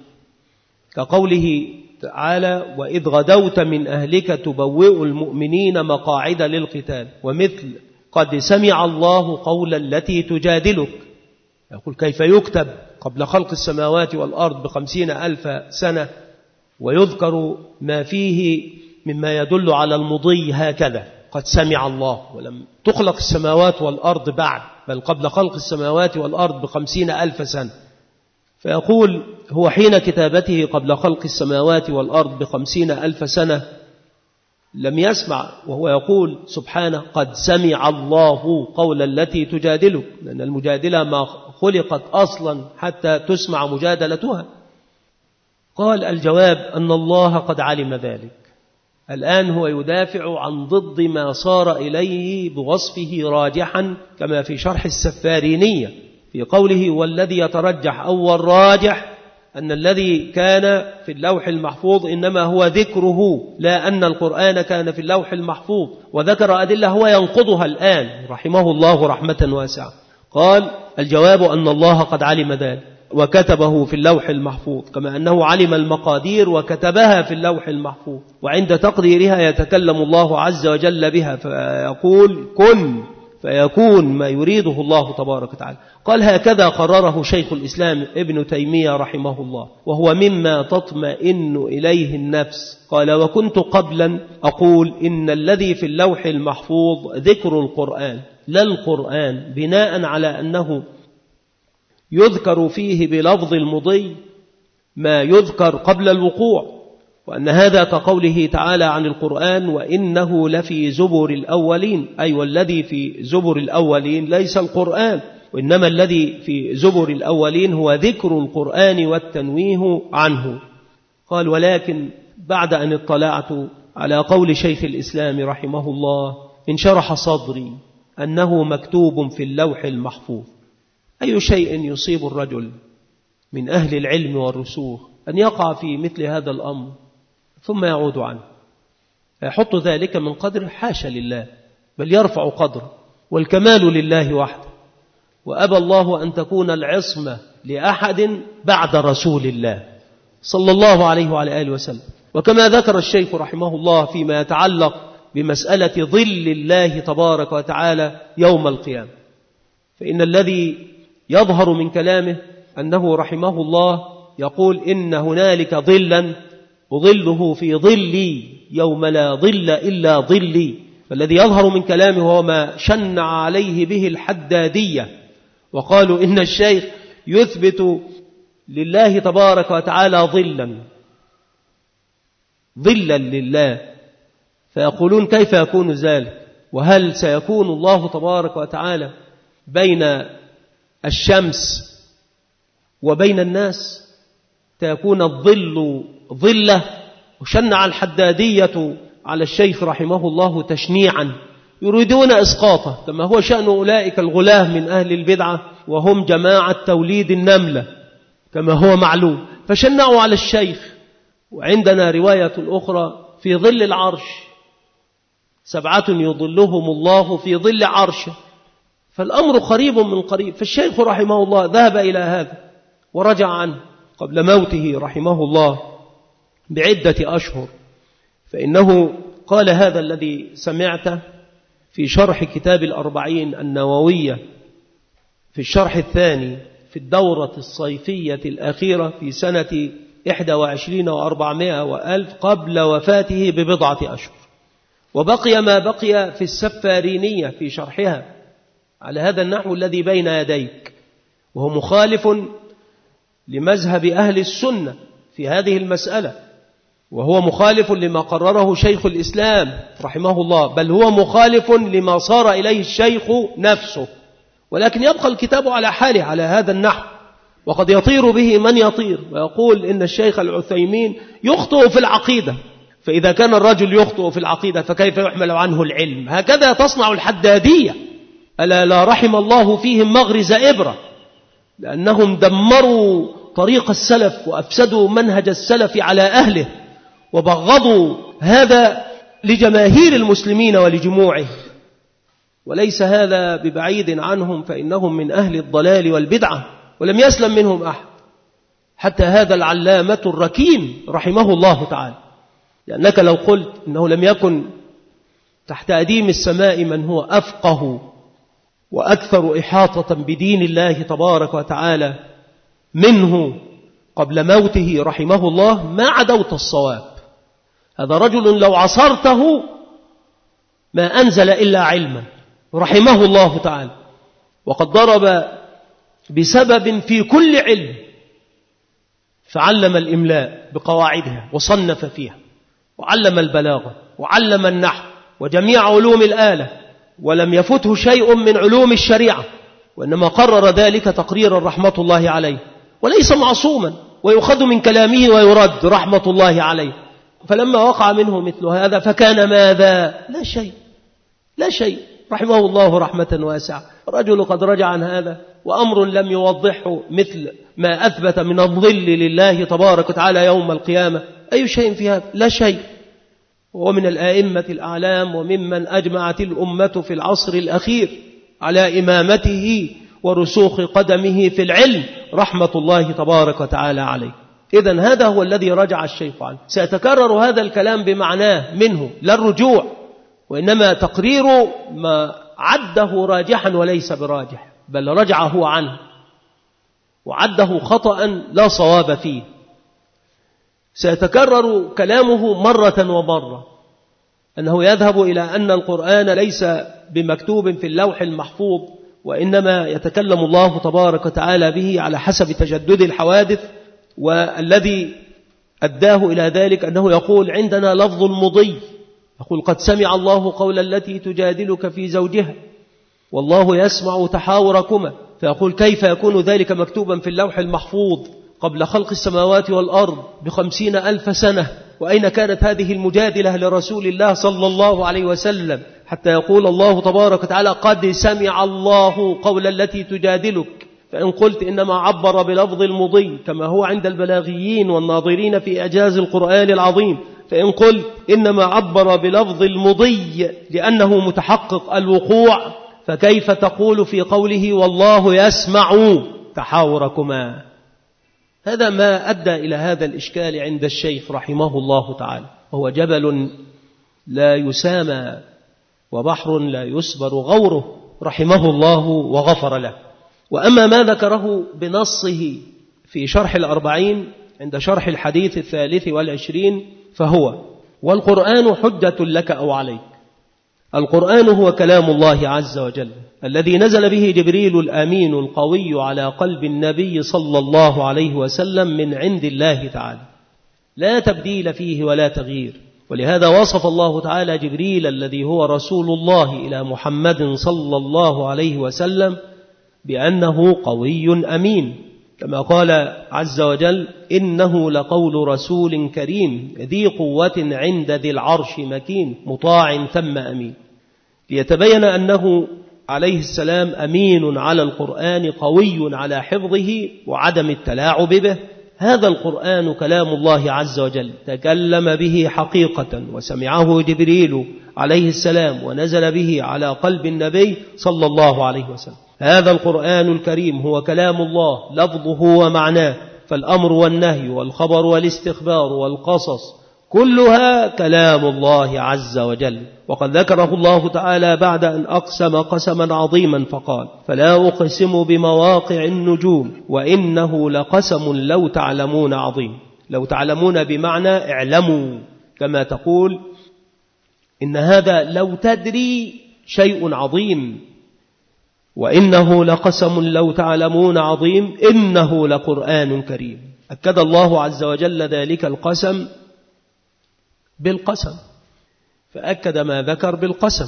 كقوله تعالى وإذ غدوت من أهلك تبوئ المؤمنين مقاعد للقتال، ومثل قد سمع الله قول التي تجادلك. يقول كيف يكتب قبل خلق السماوات والأرض ب50,000 سنة ويذكر ما فيه مما يدل على المضي هكذا قد سمع الله، ولم تخلق السماوات والأرض بعد، بل قبل خلق السماوات والأرض ب50,000 سنة. فيقول هو حين كتابته قبل خلق السماوات والأرض ب50,000 سنة لم يسمع، وهو يقول سبحانه قد سمع الله قول التي تجادلك، لأن المجادلة ما خلقت أصلا حتى تسمع مجادلتها. قال الجواب أن الله قد علم ذلك، الآن هو يدافع عن ضد ما صار إليه بوصفه راجحا، كما في شرح السفارينية في قوله والذي يترجح أو الراجح أن الذي كان في اللوح المحفوظ إنما هو ذكره، لا أن القرآن كان في اللوح المحفوظ، وذكر أدلة هو ينقضها الآن رحمه الله رحمة واسعة. قال الجواب أن الله قد علم ذلك وكتبه في اللوح المحفوظ، كما أنه علم المقادير وكتبها في اللوح المحفوظ، وعند تقديرها يتكلم الله عز وجل بها فيقول كن فيكون ما يريده الله تبارك وتعالى. قال هكذا قرره شيخ الإسلام ابن تيمية رحمه الله، وهو مما تطمئن إليه النفس. قال وكنت قبلا أقول إن الذي في اللوح المحفوظ ذكر القرآن لا القرآن، بناء على أنه يذكر فيه بلفظ المضي ما يذكر قبل الوقوع، وأن هذا كقوله تعالى عن القرآن وإنه لفي زبر الأولين، أي والذي في زبر الأولين ليس القرآن، وإنما الذي في زبر الأولين هو ذكر القرآن والتنويه عنه. قال ولكن بعد أن اطلعت على قول شيخ الإسلام رحمه الله انشرح صدري أنه مكتوب في اللوح المحفوظ. أي شيء يصيب الرجل من أهل العلم والرسوخ أن يقع في مثل هذا الأمر ثم يعود عنه، يحط ذلك من قدر حاشا لله، بل يرفع قدر، والكمال لله وحده، وأبى الله أن تكون العصمة لأحد بعد رسول الله صلى الله عليه وعلى آله وسلم. وكما ذكر الشيخ رحمه الله فيما يتعلق بمسألة ظل الله تبارك وتعالى يوم القيامة، فإن الذي يظهر من كلامه أنه رحمه الله يقول إن هنالك ظلا أظله في ظلي يوم لا ظل إلا ظلي، فالذي يظهر من كلامه هو ما شنع عليه به الحدادية، وقالوا إن الشيخ يثبت لله تبارك وتعالى ظلا لله، فيقولون كيف يكون ذلك؟ وهل سيكون الله تبارك وتعالى بين الشمس وبين الناس؟ تكون الظل ظلة. وشنع الحدادية على الشيخ رحمه الله تشنيعا يريدون إسقاطه، كما هو شأن أولئك الغلاة من أهل البدعة، وهم جماعة توليد النملة كما هو معلوم، فشنعوا على الشيخ. وعندنا رواية أخرى في ظل العرش 7 يظلهم الله في ظل عرشه، فالأمر قريب من قريب. فالشيخ رحمه الله ذهب إلى هذا ورجع عنه قبل موته رحمه الله بعدة أشهر، فإنه قال هذا الذي سمعته في شرح كتاب الأربعين النووية في الشرح الثاني في الدورة الصيفية الأخيرة في سنة 21 و400 وألف قبل وفاته ببضعة أشهر، وبقي ما بقي في السفارينية في شرحها على هذا النحو الذي بين يديك، وهو مخالف لمذهب أهل السنة في هذه المسألة، وهو مخالف لما قرره شيخ الإسلام رحمه الله، بل هو مخالف لما صار إليه الشيخ نفسه، ولكن يبقى الكتاب على حاله على هذا النحو، وقد يطير به من يطير ويقول إن الشيخ العثيمين يخطئ في العقيدة، فإذا كان الرجل يخطئ في العقيدة فكيف يحمل عنه العلم؟ هكذا تصنع الحدادية، ألا لا رحم الله فيهم مغرز إبرة، لأنهم دمروا طريق السلف وأفسدوا منهج السلف على أهله، وبغضوا هذا لجماهير المسلمين ولجموعه، وليس هذا ببعيد عنهم، فإنهم من أهل الضلال والبدعة ولم يسلم منهم أحد، حتى هذا العلامة الركين رحمه الله تعالى. لأنك لو قلت إنه لم يكن تحت أديم السماء من هو أفقه وأكثر إحاطة بدين الله تبارك وتعالى منه قبل موته رحمه الله ما عدوت الصواب. هذا رجل لو عصرته ما أنزل إلا علما رحمه الله تعالى، وقد ضرب بسبب في كل علم، فعلم الإملاء بقواعدها وصنف فيها، وعلم البلاغة وعلم النحو وجميع علوم الآلة، ولم يفته شيء من علوم الشريعة، وإنما قرر ذلك تقريرا رحمة الله عليه، وليس معصوما ويؤخذ من كلامه ويرد رحمة الله عليه. فلما وقع منه مثل هذا فكان ماذا؟ لا شيء رحمه الله رحمة واسعة. رجل قد رجع عن هذا وأمر لم يوضحه مثل ما أثبت من الظل لله تبارك وتعالى يوم القيامة. أي شيء في هذا؟ لا شيء. ومن الآئمة الأعلام وممن أجمعت الأمة في العصر الأخير على إمامته ورسوخ قدمه في العلم رحمة الله تبارك وتعالى عليه. إذن هذا هو الذي رجع الشيخ عنه. سيتكرر هذا الكلام بمعناه منه، لا الرجوع، وإنما تقرير ما عده راجحا وليس براجح، بل رجع هو عنه وعده خطأ لا صواب فيه. سيتكرر كلامه مرة ومرة أنه يذهب إلى أن القرآن ليس بمكتوب في اللوح المحفوظ، وإنما يتكلم الله تبارك وتعالى به على حسب تجدد الحوادث. والذي أداه إلى ذلك أنه يقول عندنا لفظ المضي، يقول قد سمع الله قول التي تجادلك في زوجها والله يسمع تحاوركما، فيقول كيف يكون ذلك مكتوبا في اللوح المحفوظ قبل خلق السماوات والأرض ب50,000 سنة؟ وأين كانت هذه المجادلة لرسول الله صلى الله عليه وسلم حتى يقول الله تبارك وتعالى قد سمع الله قول التي تجادلك؟ فإن قلت إنما عبر بلفظ المضي كما هو عند البلاغيين والناظرين في إعجاز القرآن العظيم، فإن قلت إنما عبر بلفظ المضي لأنه متحقق الوقوع، فكيف تقول في قوله والله يسمع تحاوركما؟ هذا ما أدى إلى هذا الإشكال عند الشيخ رحمه الله تعالى. هو جبل لا يسامى وبحر لا يسبر غوره رحمه الله وغفر له. وأما ما ذكره بنصه في شرح الأربعين عند شرح الحديث 23 فهو والقرآن حجة لك أو عليك. القرآن هو كلام الله عز وجل الذي نزل به جبريل الأمين القوي على قلب النبي صلى الله عليه وسلم من عند الله تعالى، لا تبديل فيه ولا تغيير. ولهذا وصف الله تعالى جبريل الذي هو رسول الله إلى محمد صلى الله عليه وسلم بأنه قوي أمين، كما قال عز وجل إنه لقول رسول كريم ذي قوة عند ذي العرش مكين مطاع ثم أمين، ليتبين أنه عليه السلام أمين على القرآن قوي على حفظه وعدم التلاعب به. هذا القرآن كلام الله عز وجل تكلم به حقيقة وسمعه جبريل عليه السلام ونزل به على قلب النبي صلى الله عليه وسلم. هذا القرآن الكريم هو كلام الله لفظه ومعناه، فالأمر والنهي والخبر والاستخبار والقصص كلها كلام الله عز وجل. وقد ذكره الله تعالى بعد أن أقسم قسما عظيما فقال فلا أقسم بمواقع النجوم وإنه لقسم لو تعلمون عظيم. لو تعلمون بمعنى اعلموا، كما تقول إن هذا لو تدري شيء عظيم، وإنه لقسم لو تعلمون عظيم إنه لقرآن كريم. أكد الله عز وجل ذلك القسم بالقسم، فأكد ما ذكر بالقسم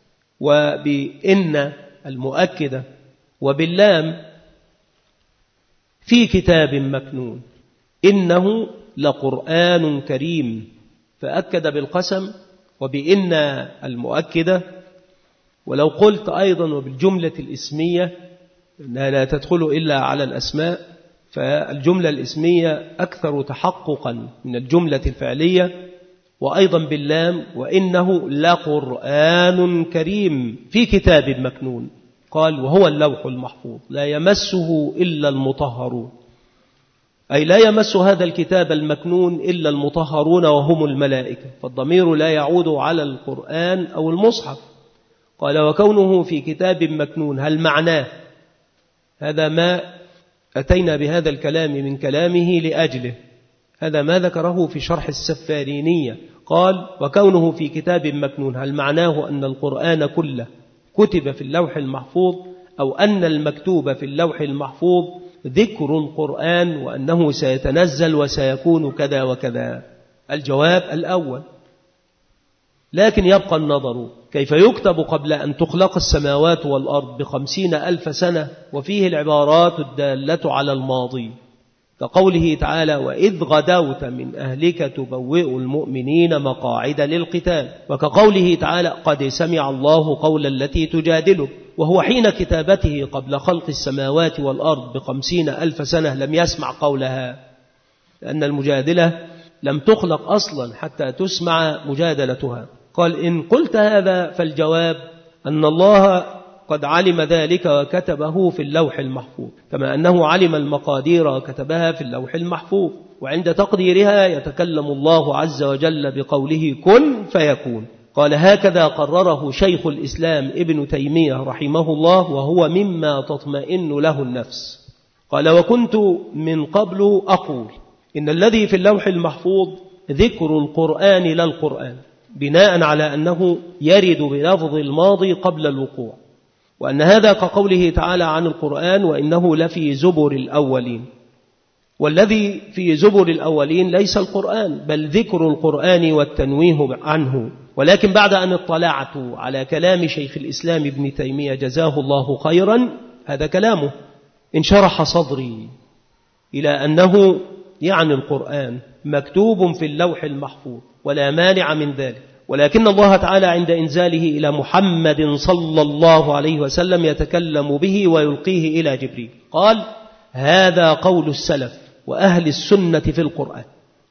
وبإن المؤكدة وباللام في كتاب مكنون إنه لقرآن كريم، فأكد بالقسم وبإن المؤكدة. ولو قلت أيضا وبالجملة الإسمية أنها لا تدخل إلا على الأسماء، فالجملة الإسمية أكثر تحققا من الجملة الفعلية. وأيضا باللام وإنه لقرآن كريم في كتاب مكنون، قال وهو اللوح المحفوظ لا يمسه إلا المطهرون، أي لا يمس هذا الكتاب المكنون إلا المطهرون وهم الملائكة، فالضمير لا يعود على القرآن أو المصحف. قال وكونه في كتاب مكنون هل معناه؟ هذا ما أتينا بهذا الكلام من كلامه لأجله، هذا ما ذكره في شرح السفارينية. قال وكونه في كتاب مكنون هل معناه أن القرآن كله كتب في اللوح المحفوظ، أو أن المكتوب في اللوح المحفوظ ذكر القرآن وأنه سيتنزل وسيكون كذا وكذا؟ الجواب الأول. لكن يبقى النظر كيف يكتب قبل أن تخلق السماوات والأرض ب50,000 سنة وفيه العبارات الدالة على الماضي؟ كقوله تعالى: وإذ غدوت من أهلك تبوئ المؤمنين مقاعد للقتال، وكقوله تعالى: قد سمع الله قول التي تجادلك، وهو حين كتابته قبل خلق السماوات والأرض ب50,000 سنة لم يسمع قولها، لأن المجادلة لم تخلق أصلا حتى تسمع مجادلتها. قال: إن قلت هذا فالجواب أن الله قد علم ذلك وكتبه في اللوح المحفوظ، كما أنه علم المقادير وكتبها في اللوح المحفوظ، وعند تقديرها يتكلم الله عز وجل بقوله كن فيكون. قال: هكذا قرره شيخ الإسلام ابن تيمية رحمه الله، وهو مما تطمئن له النفس. قال: وكنت من قبل أقول إن الذي في اللوح المحفوظ ذكر القرآن لا القرآن، بناء على أنه يرد بلفظ الماضي قبل الوقوع، وأن هذا كقوله تعالى عن القرآن: وإنه لفي زبر الأولين. والذي في زبر الأولين ليس القرآن، بل ذكر القرآن والتنويه عنه. ولكن بعد أن اطلعت على كلام شيخ الإسلام ابن تيمية جزاه الله خيرا، هذا كلامه، انشرح صدري إلى أنه يعني القرآن مكتوب في اللوح المحفوظ ولا مانع من ذلك، ولكن الله تعالى عند إنزاله إلى محمد صلى الله عليه وسلم يتكلم به ويلقيه إلى جبريل. قال: هذا قول السلف وأهل السنة في القرآن.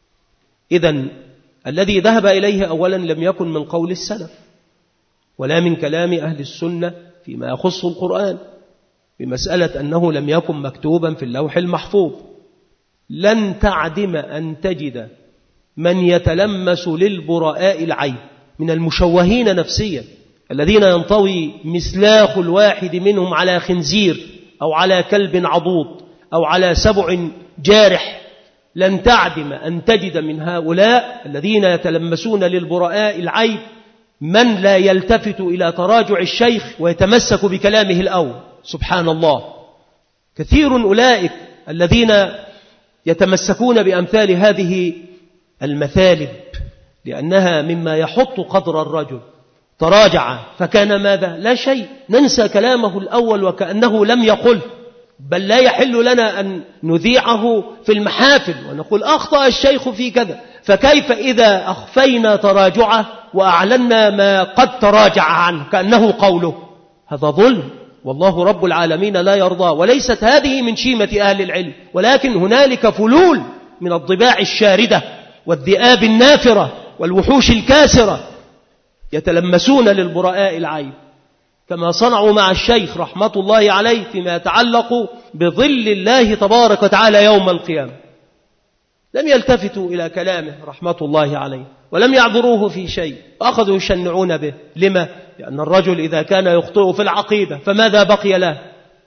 إذن الذي ذهب إليه أولا لم يكن من قول السلف ولا من كلام أهل السنة فيما يخص القرآن، بمسألة أنه لم يكن مكتوبا في اللوح المحفوظ. لن تعدم أن تجد من يتلمس للبراء العيب من المشوهين نفسيا، الذين ينطوي مسلاخ الواحد منهم على خنزير أو على كلب عضوض أو على سبع جارح. لن تعدم أن تجد من هؤلاء الذين يتلمسون للبراء العيب من لا يلتفت إلى تراجع الشيخ ويتمسك بكلامه الأول. سبحان الله، كثير أولئك الذين يتمسكون بأمثال هذه المثالب، لأنها مما يحط قدر الرجل. تراجع فكان ماذا؟ لا شيء، ننسى كلامه الأول وكأنه لم يقل، بل لا يحل لنا أن نذيعه في المحافل ونقول أخطأ الشيخ في كذا. فكيف إذا أخفينا تراجعه وأعلنا ما قد تراجع عنه كأنه قوله؟ هذا ظلم، والله رب العالمين لا يرضى. وليست هذه من شيمة أهل العلم، ولكن هنالك فلول من الضباع الشاردة والذئاب النافرة والوحوش الكاسرة يتلمسون للبراء العيب، كما صنعوا مع الشيخ رحمة الله عليه فيما يتعلق بظل الله تبارك وتعالى يوم القيامة. لم يلتفتوا إلى كلامه رحمة الله عليه ولم يعذروه في شيء، وأخذوا يشنعون به. لما؟ لأن الرجل إذا كان يخطئ في العقيدة فماذا بقي له؟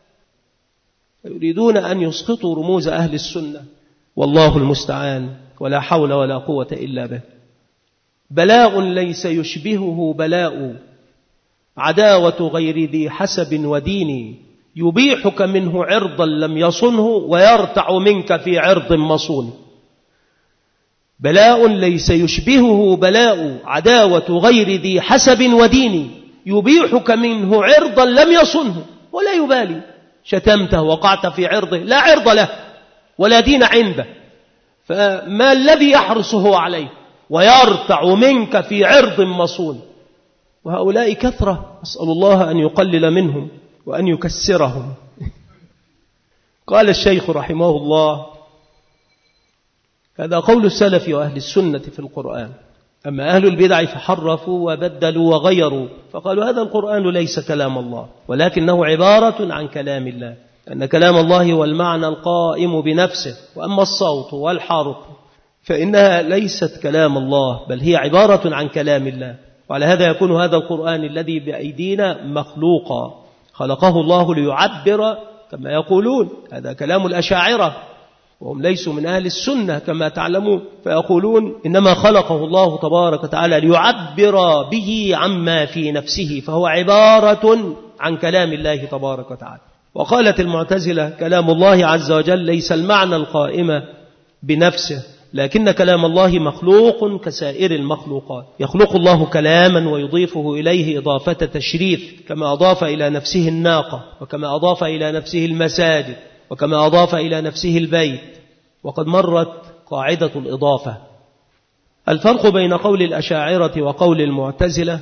يريدون أن يسقطوا رموز أهل السنة، والله المستعان، ولا حول ولا قوة إلا به. بلاء ليس يشبهه بلاء، عداوة غير ذي حسب ودين، يبيحك منه عرضا لم يصنه ويرتع منك في عرض مصون. بلاء ليس يشبهه بلاء، عداوة غير ذي حسب ودين، يبيحك منه عرضا لم يصنه، ولا يبالي شتمته وقعت في عرضه، لا عرض له ولا دين عنده، فما الذي يحرصه عليه؟ ويرتع منك في عرض مصون. وهؤلاء كثرة، أسأل الله أن يقلل منهم وأن يكسرهم. قال الشيخ رحمه الله: هذا قول السلف وأهل السنة في القرآن. أما أهل البدع فحرفوا وبدلوا وغيروا، فقالوا هذا القرآن ليس كلام الله ولكنه عبارة عن كلام الله، أن كلام الله هو المعنى القائم بنفسه، وأما الصوت والحرف فإنها ليست كلام الله بل هي عبارة عن كلام الله. وعلى هذا يكون هذا القرآن الذي بأيدينا مخلوقا، خلقه الله ليعبر كما يقولون. هذا كلام الأشاعرة، وهم ليسوا من أهل السنة كما تعلمون، فيقولون إنما خلقه الله تبارك وتعالى ليعبر به عما في نفسه، فهو عبارة عن كلام الله تبارك وتعالى. وقالت المعتزلة: كلام الله عز وجل ليس المعنى القائم بنفسه، لكن كلام الله مخلوق كسائر المخلوقات. يخلق الله كلاما ويضيفه إليه إضافة تشريف، كما أضاف إلى نفسه الناقة، وكما أضاف إلى نفسه المساجد، وكما أضاف إلى نفسه البيت. وقد مرت قاعدة الإضافة. الفرق بين قول الأشاعرة وقول المعتزلة،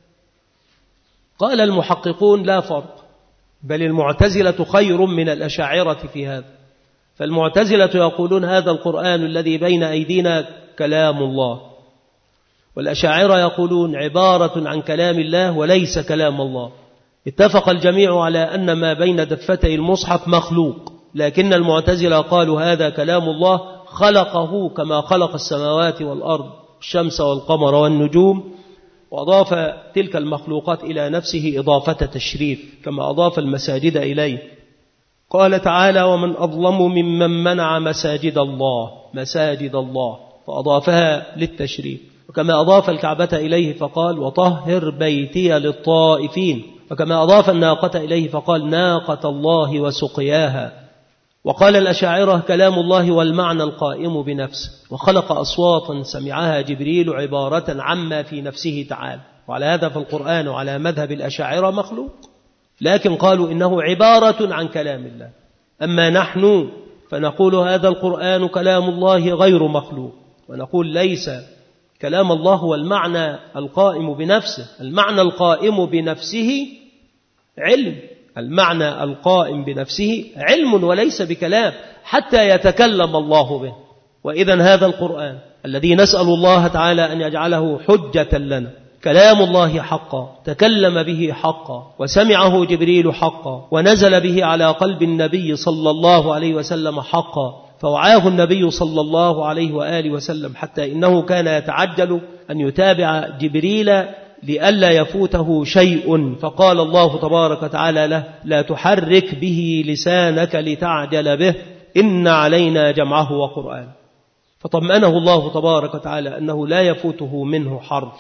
قال المحققون لا فرق، بل المعتزلة خير من الأشاعرة في هذا. فالمعتزلة يقولون هذا القرآن الذي بين أيدينا كلام الله، والأشاعرة يقولون عبارة عن كلام الله وليس كلام الله. اتفق الجميع على أن ما بين دفتي المصحف مخلوق، لكن المعتزلة قالوا هذا كلام الله خلقه كما خلق السماوات والأرض الشمس والقمر والنجوم، وأضاف تلك المخلوقات إلى نفسه إضافة تشريف كما أضاف المساجد إليه. قال تعالى ومن أظلم ممن منع مساجد الله فأضافها للتشريف، وكما أضاف الكعبة إليه فقال وطهر بيتي للطائفين، وكما أضاف الناقة إليه فقال ناقة الله وسقياها. وقال الأشاعرة كلام الله والمعنى القائم بنفسه، وخلق أصواتا سمعها جبريل عبارة عما في نفسه تعالى. وعلى هذا فالقرآن على مذهب الأشاعرة مخلوق، لكن قالوا إنه عبارة عن كلام الله. أما نحن فنقول هذا القرآن كلام الله غير مخلوق، ونقول ليس كلام الله هو المعنى القائم بنفسه. المعنى القائم بنفسه علم، المعنى القائم بنفسه علم وليس بكلام حتى يتكلم الله به. وإذن هذا القرآن الذي نسأل الله تعالى أن يجعله حجة لنا كلام الله حقا، تكلم به حقا، وسمعه جبريل حقا، ونزل به على قلب النبي صلى الله عليه وسلم حقا، فوعاه النبي صلى الله عليه وآله وسلم حتى إنه كان يتعجل أن يتابع جبريل لئلا يفوته شيء، فقال الله تبارك وتعالى له لا تحرك به لسانك لتعجل به إن علينا جمعه وقرآن. فطمأنه الله تبارك وتعالى أنه لا يفوته منه حرف.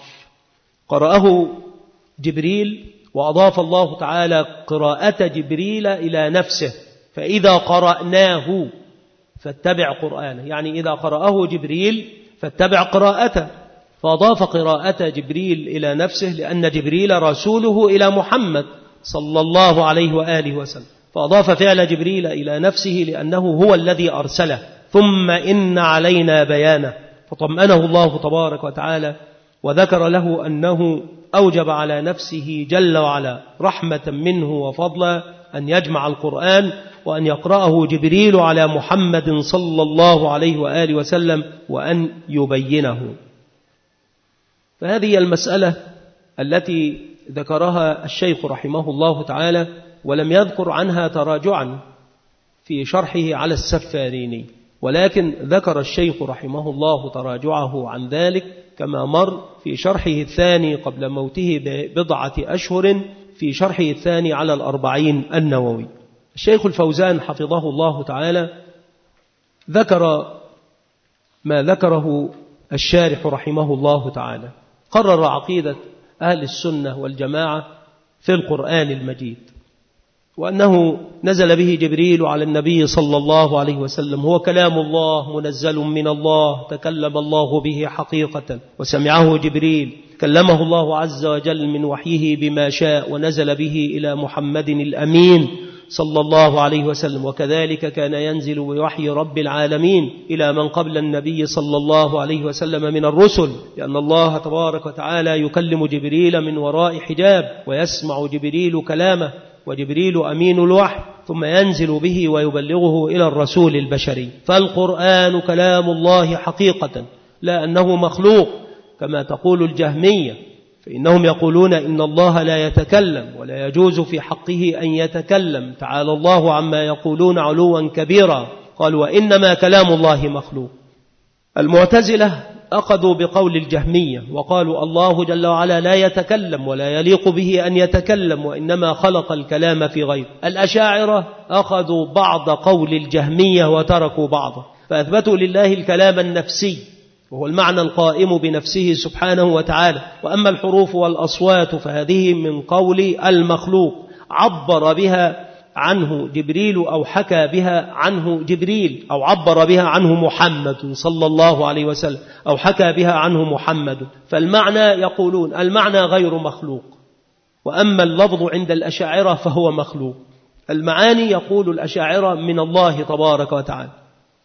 قرأه جبريل، وأضاف الله تعالى قراءة جبريل إلى نفسه، فإذا قرأناه فاتبع قرآنه، يعني إذا قرأه جبريل فاتبع قراءته، فأضاف قراءة جبريل إلى نفسه لأن جبريل رسوله إلى محمد صلى الله عليه وآله وسلم، فأضاف فعل جبريل إلى نفسه لأنه هو الذي أرسله، ثم إن علينا بيانه. فطمأنه الله تبارك وتعالى وذكر له أنه أوجب على نفسه جل وعلا رحمة منه وفضلا أن يجمع القرآن وأن يقرأه جبريل على محمد صلى الله عليه وآله وسلم وأن يبينه. فهذه المسألة التي ذكرها الشيخ رحمه الله تعالى، ولم يذكر عنها تراجعا في شرحه على السفاريني، ولكن ذكر الشيخ رحمه الله تراجعه عن ذلك كما مر في شرحه الثاني قبل موته ببضعة أشهر، في شرحه الثاني على الأربعين النووي. الشيخ الفوزان حفظه الله تعالى ذكر ما ذكره الشارح رحمه الله تعالى، قرر عقيدة أهل السنة والجماعة في القرآن المجيد، وأنه نزل به جبريل على النبي صلى الله عليه وسلم، هو كلام الله منزل من الله، تكلم الله به حقيقة، وسمعه جبريل، كلمه الله عز وجل من وحيه بما شاء، ونزل به إلى محمد الأمين صلى الله عليه وسلم، وكذلك كان ينزل بوحي رب العالمين إلى من قبل النبي صلى الله عليه وسلم من الرسل، لأن الله تبارك وتعالى يكلم جبريل من وراء حجاب، ويسمع جبريل كلامه، وجبريل أمين الوحي، ثم ينزل به ويبلغه إلى الرسول البشري. فالقرآن كلام الله حقيقة، لا أنه مخلوق كما تقول الجهمية، فإنهم يقولون إن الله لا يتكلم ولا يجوز في حقه أن يتكلم، تعالى الله عما يقولون علوا كبيرا. قال وإنما كلام الله مخلوق. المعتزلة أخذوا بقول الجهمية وقالوا الله جل وعلا لا يتكلم ولا يليق به أن يتكلم، وإنما خلق الكلام في غيره. الأشاعرة أخذوا بعض قول الجهمية وتركوا بعضه، فأثبتوا لله الكلام النفسي وهو المعنى القائم بنفسه سبحانه وتعالى، وأما الحروف والأصوات فهذه من قول المخلوق عبر بها عنه جبريل أو حكى بها عنه جبريل، أو عبر بها عنه محمد صلى الله عليه وسلم، أو حكى بها عنه محمد. فالمعنى يقولون المعنى غير مخلوق، وأما اللفظ عند الأشاعرة فهو مخلوق. المعاني يقول الأشاعرة من الله تبارك وتعالى،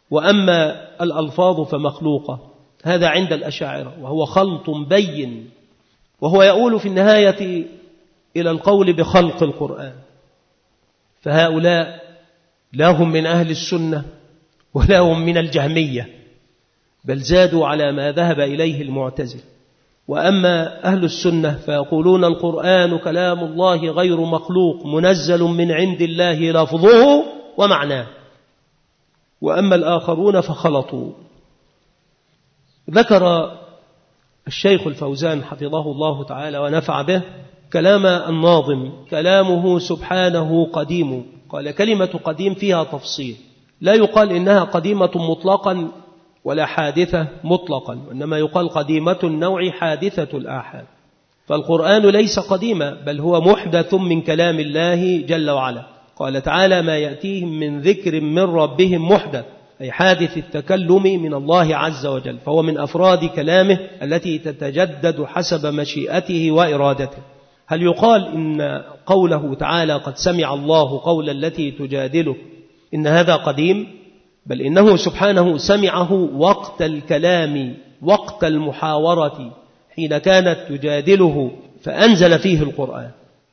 وأما الألفاظ فمخلوقة. هذا عند الأشاعرة، وهو خلط بين، وهو يؤول في النهاية إلى القول بخلق القرآن. فهؤلاء لا هم من أهل السنة ولا هم من الجهمية، بل زادوا على ما ذهب إليه المعتزلة. وأما أهل السنة فيقولون القرآن كلام الله غير مخلوق منزل من عند الله لفظه ومعناه. وأما الآخرون فخلطوا. ذكر الشيخ الفوزان حفظه الله تعالى ونفع به كلام الناظم: كلامه سبحانه قديم. قال كلمة قديم فيها تفصيل، لا يقال إنها قديمة مطلقا ولا حادثة مطلقا، وإنما يقال قديمة النوع حادثة الآحاد. فالقرآن ليس قديما، بل هو محدث من كلام الله جل وعلا. قال تعالى: ما يأتيهم من ذكر من ربهم محدث، أي حادث التكلم من الله عز وجل، فهو من أفراد كلامه التي تتجدد حسب مشيئته وإرادته. هل يقال إن قوله تعالى: قد سمع الله قول التي تجادله، إن هذا قديم؟ بل إنه سبحانه سمعه وقت الكلام، وقت المحاورة، حين كانت تجادله، فأنزل فيه القرآن،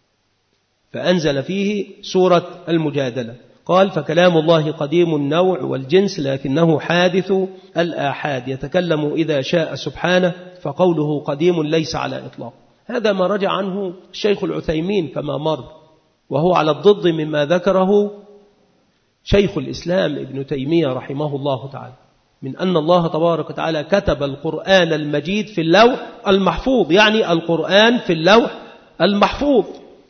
فأنزل فيه سورة المجادلة. قال: فكلام الله قديم النوع والجنس، لكنه حادث الآحاد، يتكلم إذا شاء سبحانه، فقوله قديم ليس على إطلاق. هذا ما رجع عنه الشيخ العثيمين كما مر، وهو على الضد مما ذكره شيخ الإسلام ابن تيمية رحمه الله تعالى، من أن الله تبارك وتعالى كتب القرآن المجيد في اللوح المحفوظ، يعني القرآن في اللوح المحفوظ،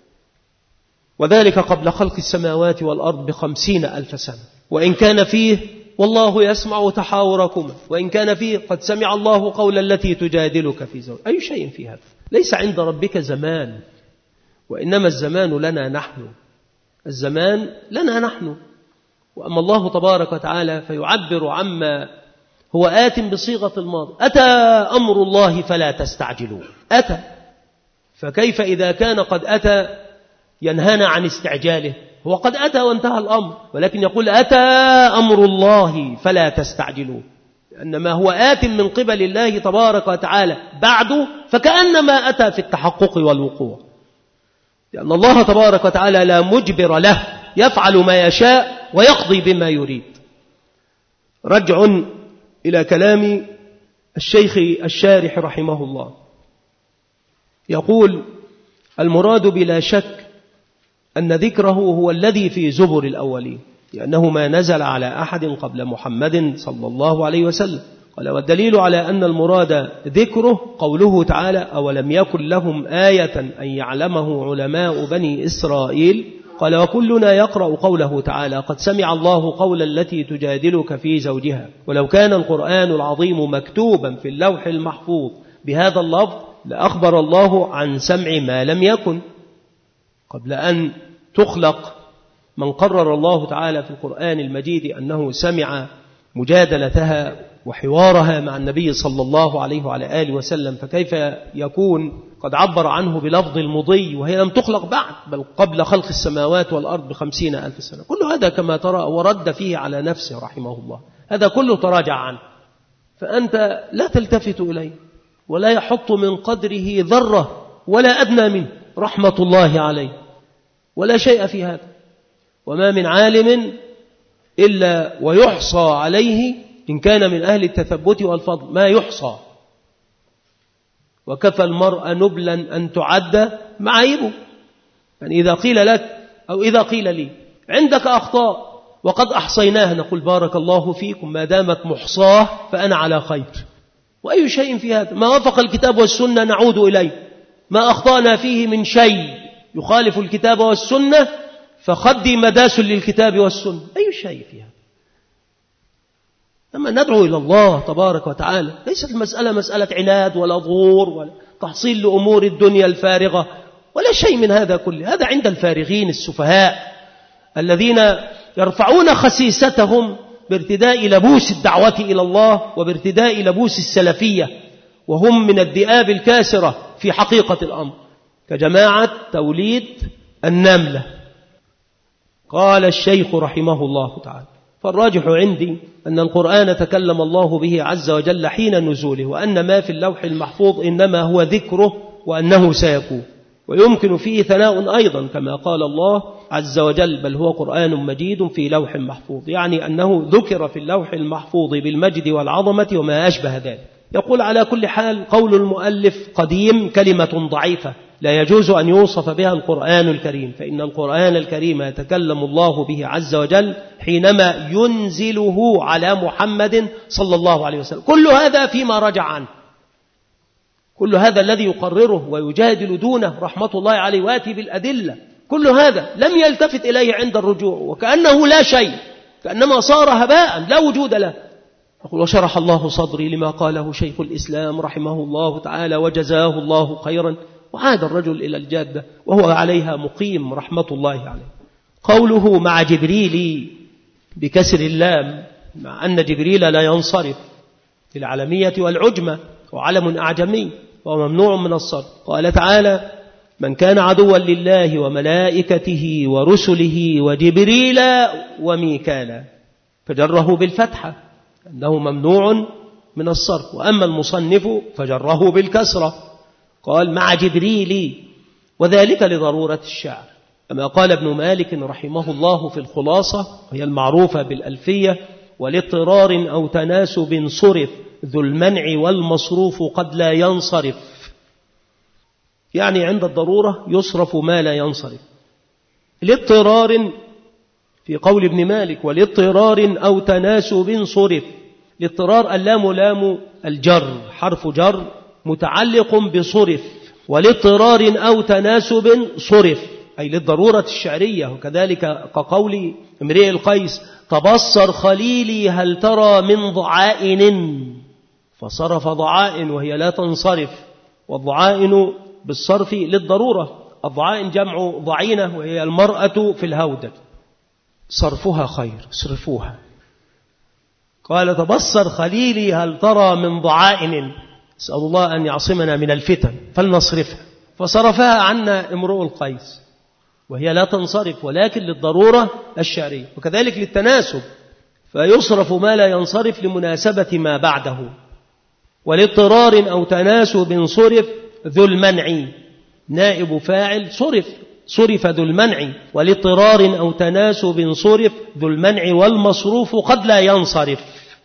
وذلك قبل خلق السماوات والأرض ب50,000 سنة. وإن كان فيه والله يسمع تحاوركما، وإن كان فيه قد سمع الله قول التي تجادلك في زوجها. أي شيء في هذا؟ ليس عند ربك زمان، وإنما الزمان لنا نحن، الزمان لنا نحن. وأما الله تبارك وتعالى فيعبر عما هو آت بصيغة الماضي: أتى أمر الله فلا تستعجلوا. أتى، فكيف إذا كان قد أتى ينهانا عن استعجاله؟ هو قد أتى وانتهى الأمر، ولكن يقول: أتى أمر الله فلا تستعجلوا، لأنما هو آت من قبل الله تبارك وتعالى بعده، فكأنما أتى في التحقق والوقوع، لأن الله تبارك وتعالى لا مجبر له، يفعل ما يشاء ويقضي بما يريد. رجع إلى كلام الشيخ الشارح رحمه الله، يقول: المراد بلا شك أن ذكره هو الذي في زبر الأولين، لأنه ما نزل على أحد قبل محمد صلى الله عليه وسلم. قال: والدليل على أن المراد ذكره قوله تعالى: أولم يكن لهم آية أن يعلمه علماء بني إسرائيل. قال: وكلنا يقرأ قوله تعالى: قد سمع الله قول التي تجادلك في زوجها. ولو كان القرآن العظيم مكتوبا في اللوح المحفوظ بهذا اللفظ لأخبر الله عن سمع ما لم يكن قبل أن تخلق. من قرر الله تعالى في القرآن المجيد أنه سمع مجادلتها وحوارها مع النبي صلى الله عليه وعلى آله وسلم، فكيف يكون قد عبر عنه بلفظ المضي وهي لم تخلق بعد، بل قبل خلق السماوات والأرض ب50,000 سنة؟ كل هذا كما ترى ورد فيه على نفسه رحمه الله، هذا كله تراجع عنه، فأنت لا تلتفت إليه ولا يحط من قدره ذرة ولا أدنى منه رحمة الله عليه، ولا شيء في هذا. وما من عالم إلا ويحصى عليه إن كان من أهل التثبت والفضل ما يحصى، وكفى المرء نبلا أن تعد معايبه. يعني إذا قيل لك أو إذا قيل لي عندك أخطاء وقد أحصيناها، نقول: بارك الله فيكم، ما دامت محصاه فأنا على خير. وأي شيء في هذا ما وافق الكتاب والسنة نعود إليه، ما أخطأنا فيه من شيء يخالف الكتاب والسنة فخدي مداس للكتاب والسنة، أي شيء فيها. أما ندعو إلى الله تبارك وتعالى، ليست المسألة مسألة عناد ولا ظهور ولا تحصيل لأمور الدنيا الفارغة ولا شيء من هذا كله. هذا عند الفارغين السفهاء الذين يرفعون خسيستهم بارتداء لبوس الدعوة إلى الله وبارتداء لبوس السلفية، وهم من الذئاب الكاسرة في حقيقة الأمر، كجماعة توليد النملة. قال الشيخ رحمه الله تعالى: فالراجح عندي أن القرآن تكلم الله به عز وجل حين نزوله، وأن ما في اللوح المحفوظ إنما هو ذكره وأنه سيكون. ويمكن فيه ثناء أيضا كما قال الله عز وجل بل هو قرآن مجيد في لوح محفوظ، يعني أنه ذكر في اللوح المحفوظ بالمجد والعظمة وما أشبه ذلك. يقول على كل حال قول المؤلف قديم كلمة ضعيفة لا يجوز أن يوصف بها القرآن الكريم، فإن القرآن الكريم يتكلم الله به عز وجل حينما ينزله على محمد صلى الله عليه وسلم. كل هذا فيما رجع عنه، كل هذا الذي يقرره ويجادل دونه رحمة الله عليه واتي بالأدلة، كل هذا لم يلتفت إليه عند الرجوع، وكأنه لا شيء، كأنما صار هباء لا وجود له. يقول وشرح الله صدري لما قاله شيخ الإسلام رحمه الله تعالى وجزاه الله خيرا، وعاد الرجل إلى الجادة وهو عليها مقيم رحمة الله عليه. قوله مع جبريل بكسر اللام، مع أن جبريل لا ينصرف في العلمية والعجمة، وعلم أعجمي وهو ممنوع من الصرف. قال تعالى من كان عدوا لله وملائكته ورسله وجبريل وميكالا، فجره بالفتحة أنه ممنوع من الصرف. وأما المصنف فجره بالكسرة قال مع جبريل، وذلك لضرورة الشعر، كما قال ابن مالك رحمه الله في الخلاصة وهي المعروفة بالألفية: ولاضطرار أو تناسب صرف ذو المنع والمصروف قد لا ينصرف، يعني عند الضرورة يصرف ما لا ينصرف. لاضطرار في قول ابن مالك ولاضطرار أو تناسب صرف، الاضطرار اللام لام الجر حرف جر متعلق بصرف، ولاضطرار أو تناسب صرف أي للضرورة الشعرية. وكذلك كقول امرئ القيس تبصر خليلي هل ترى من ضعائن، فصرف ضعائن وهي لا تنصرف، والضعائن بالصرف للضرورة. الضعائن جمع ضعينة وهي المرأة في الهودج، صرفها خير صرفوها. قال تبصر خليلي هل ترى من ضعائن، اسأل الله أن يعصمنا من الفتن فلنصرفها، فصرفها عنا امرؤ القيس وهي لا تنصرف ولكن للضرورة الشعرية. وكذلك للتناسب فيصرف ما لا ينصرف لمناسبة ما بعده. ولاضطرار أو تناسب صرف ذو المنع نائب فاعل صرف ذو المنع، ولاضطرار أو تناسب صرف ذو المنع والمصروف قد لا ينصرف،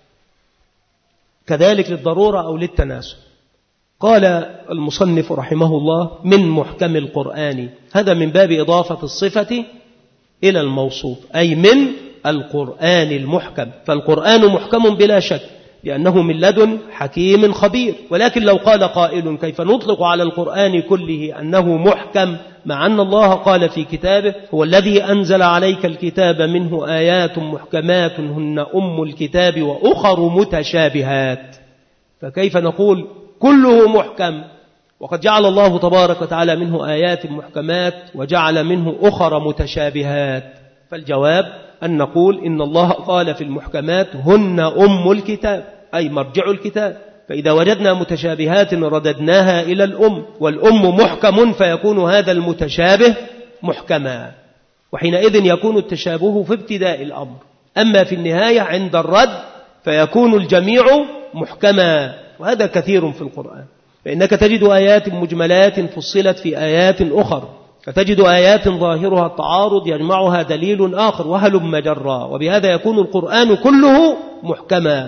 كذلك للضرورة أو للتناسب. قال المصنف رحمه الله من محكم القرآن، هذا من باب إضافة الصفة إلى الموصوف، أي من القرآن المحكم. فالقرآن محكم بلا شك لأنه من لدن حكيم خبير، ولكن لو قال قائل كيف نطلق على القرآن كله أنه محكم مع أن الله قال في كتابه هو الذي أنزل عليك الكتاب منه آيات محكمات هن أم الكتاب وأخر متشابهات، فكيف نقول كله محكم وقد جعل الله تبارك وتعالى منه آيات محكمات وجعل منه أخر متشابهات؟ فالجواب أن نقول إن الله قال في المحكمات هن أم الكتاب أي مرجع الكتاب، فإذا وجدنا متشابهات رددناها إلى الأم، والأم محكم فيكون هذا المتشابه محكما، وحينئذ يكون التشابه في ابتداء الأمر، أما في النهاية عند الرد فيكون الجميع محكما. وهذا كثير في القرآن، فإنك تجد آيات مجملات فصلت في آيات أخر، فتجد آيات ظاهرها التعارض يجمعها دليل آخر وهلم جرا، وبهذا يكون القرآن كله محكما.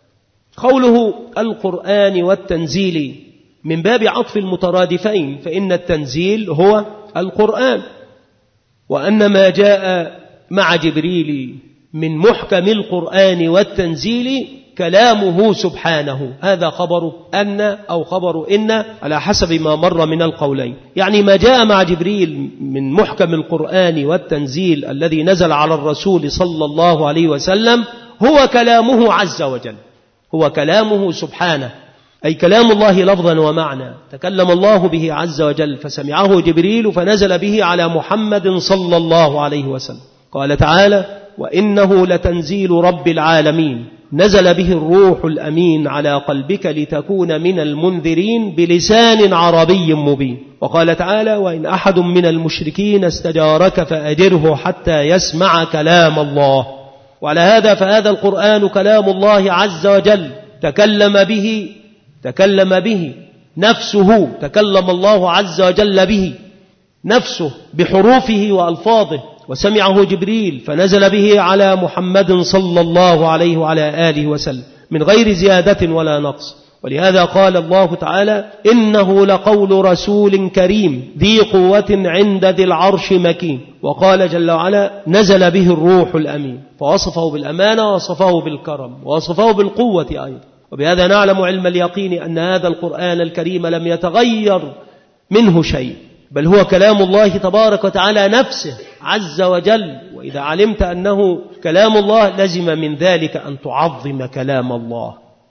قوله القرآن والتنزيل من باب عطف المترادفين، فإن التنزيل هو القرآن، وأن ما جاء مع جبريل من محكم القرآن والتنزيل كلامه سبحانه، هذا خبر أن أو خبر إن على حسب ما مر من القولين. يعني ما جاء مع جبريل من محكم القرآن والتنزيل الذي نزل على الرسول صلى الله عليه وسلم هو كلامه عز وجل، هو كلامه سبحانه، أي كلام الله لفظا ومعنى، تكلم الله به عز وجل فسمعه جبريل فنزل به على محمد صلى الله عليه وسلم. قال تعالى وإنه لتنزيل رب العالمين نزل به الروح الأمين على قلبك لتكون من المنذرين بلسان عربي مبين. وقال تعالى وإن أحد من المشركين استجارك فأجره حتى يسمع كلام الله. وعلى هذا فهذا القرآن كلام الله عز وجل تكلم به نفسه، تكلم الله عز وجل به نفسه بحروفه وألفاظه، وسمعه جبريل فنزل به على محمد صلى الله عليه وعلى آله وسلم من غير زيادة ولا نقص. ولهذا قال الله تعالى: إنه لقول رسول كريم ذي قوة عند ذي العرش مكين. وقال جل وعلا: نزل به الروح الأمين. فوصفه بالأمانة ووصفه بالكرم ووصفه بالقوة أيضا. وبهذا نعلم علم اليقين أن هذا القرآن الكريم لم يتغير منه شيء، بل هو كلام الله تبارك وتعالى نفسه عز وجل. وإذا علمت أنه كلام الله لزم من ذلك أن تعظم كلام الله.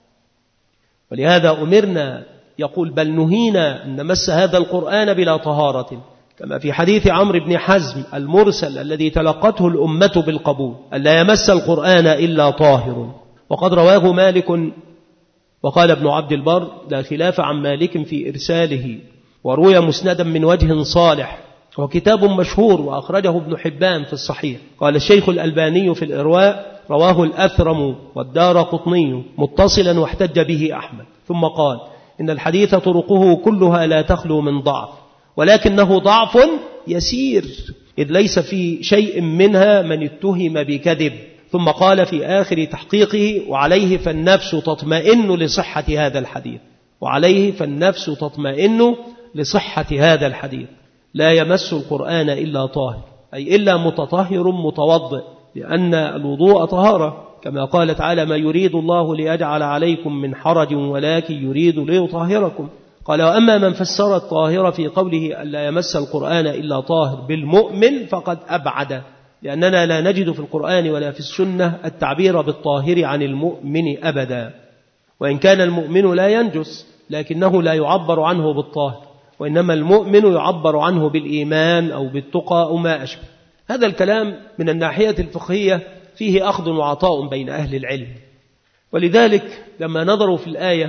ولهذا أمرنا، يقول: بل نهينا أن نمس هذا القرآن بلا طهارة، كما في حديث عمرو بن حزم المرسل الذي تلقته الأمة بالقبول: ألا يمس القرآن إلا طاهر. وقد رواه مالك، وقال ابن عبد البر: لا خلاف عن مالك في إرساله، وروي مسندا من وجه صالح، وكتاب مشهور وأخرجه ابن حبان في الصحيح. قال الشيخ الألباني في الإرواء: رواه الأثرم والدارقطني متصلا واحتج به أحمد. ثم قال: إن الحديث طرقه كلها لا تخلو من ضعف، ولكنه ضعف يسير، إذ ليس في شيء منها من اتهم بكذب. ثم قال في آخر تحقيقه: وعليه فالنفس تطمئن لصحة هذا الحديث. وعليه فالنفس تطمئن لصحة هذا الحديث. لا يمس القرآن إلا طاهر، أي إلا متطهر متوضئ، لأن الوضوء طهارة، كما قال تعالى: ما يريد الله ليجعل عليكم من حرج ولكن يريد ليطهركم. قال: وأما من فسر الطاهر في قوله ألا يمس القرآن إلا طاهر بالمؤمن فقد أبعد، لأننا لا نجد في القرآن ولا في السنة التعبير بالطاهر عن المؤمن أبدا. وإن كان المؤمن لا ينجس، لكنه لا يعبر عنه بالطاهر، وإنما المؤمن يعبر عنه بالإيمان أو بالتقى أو ما أشبه. هذا الكلام من الناحية الفقهية فيه أخذ وعطاء بين أهل العلم. ولذلك لما نظروا في الآية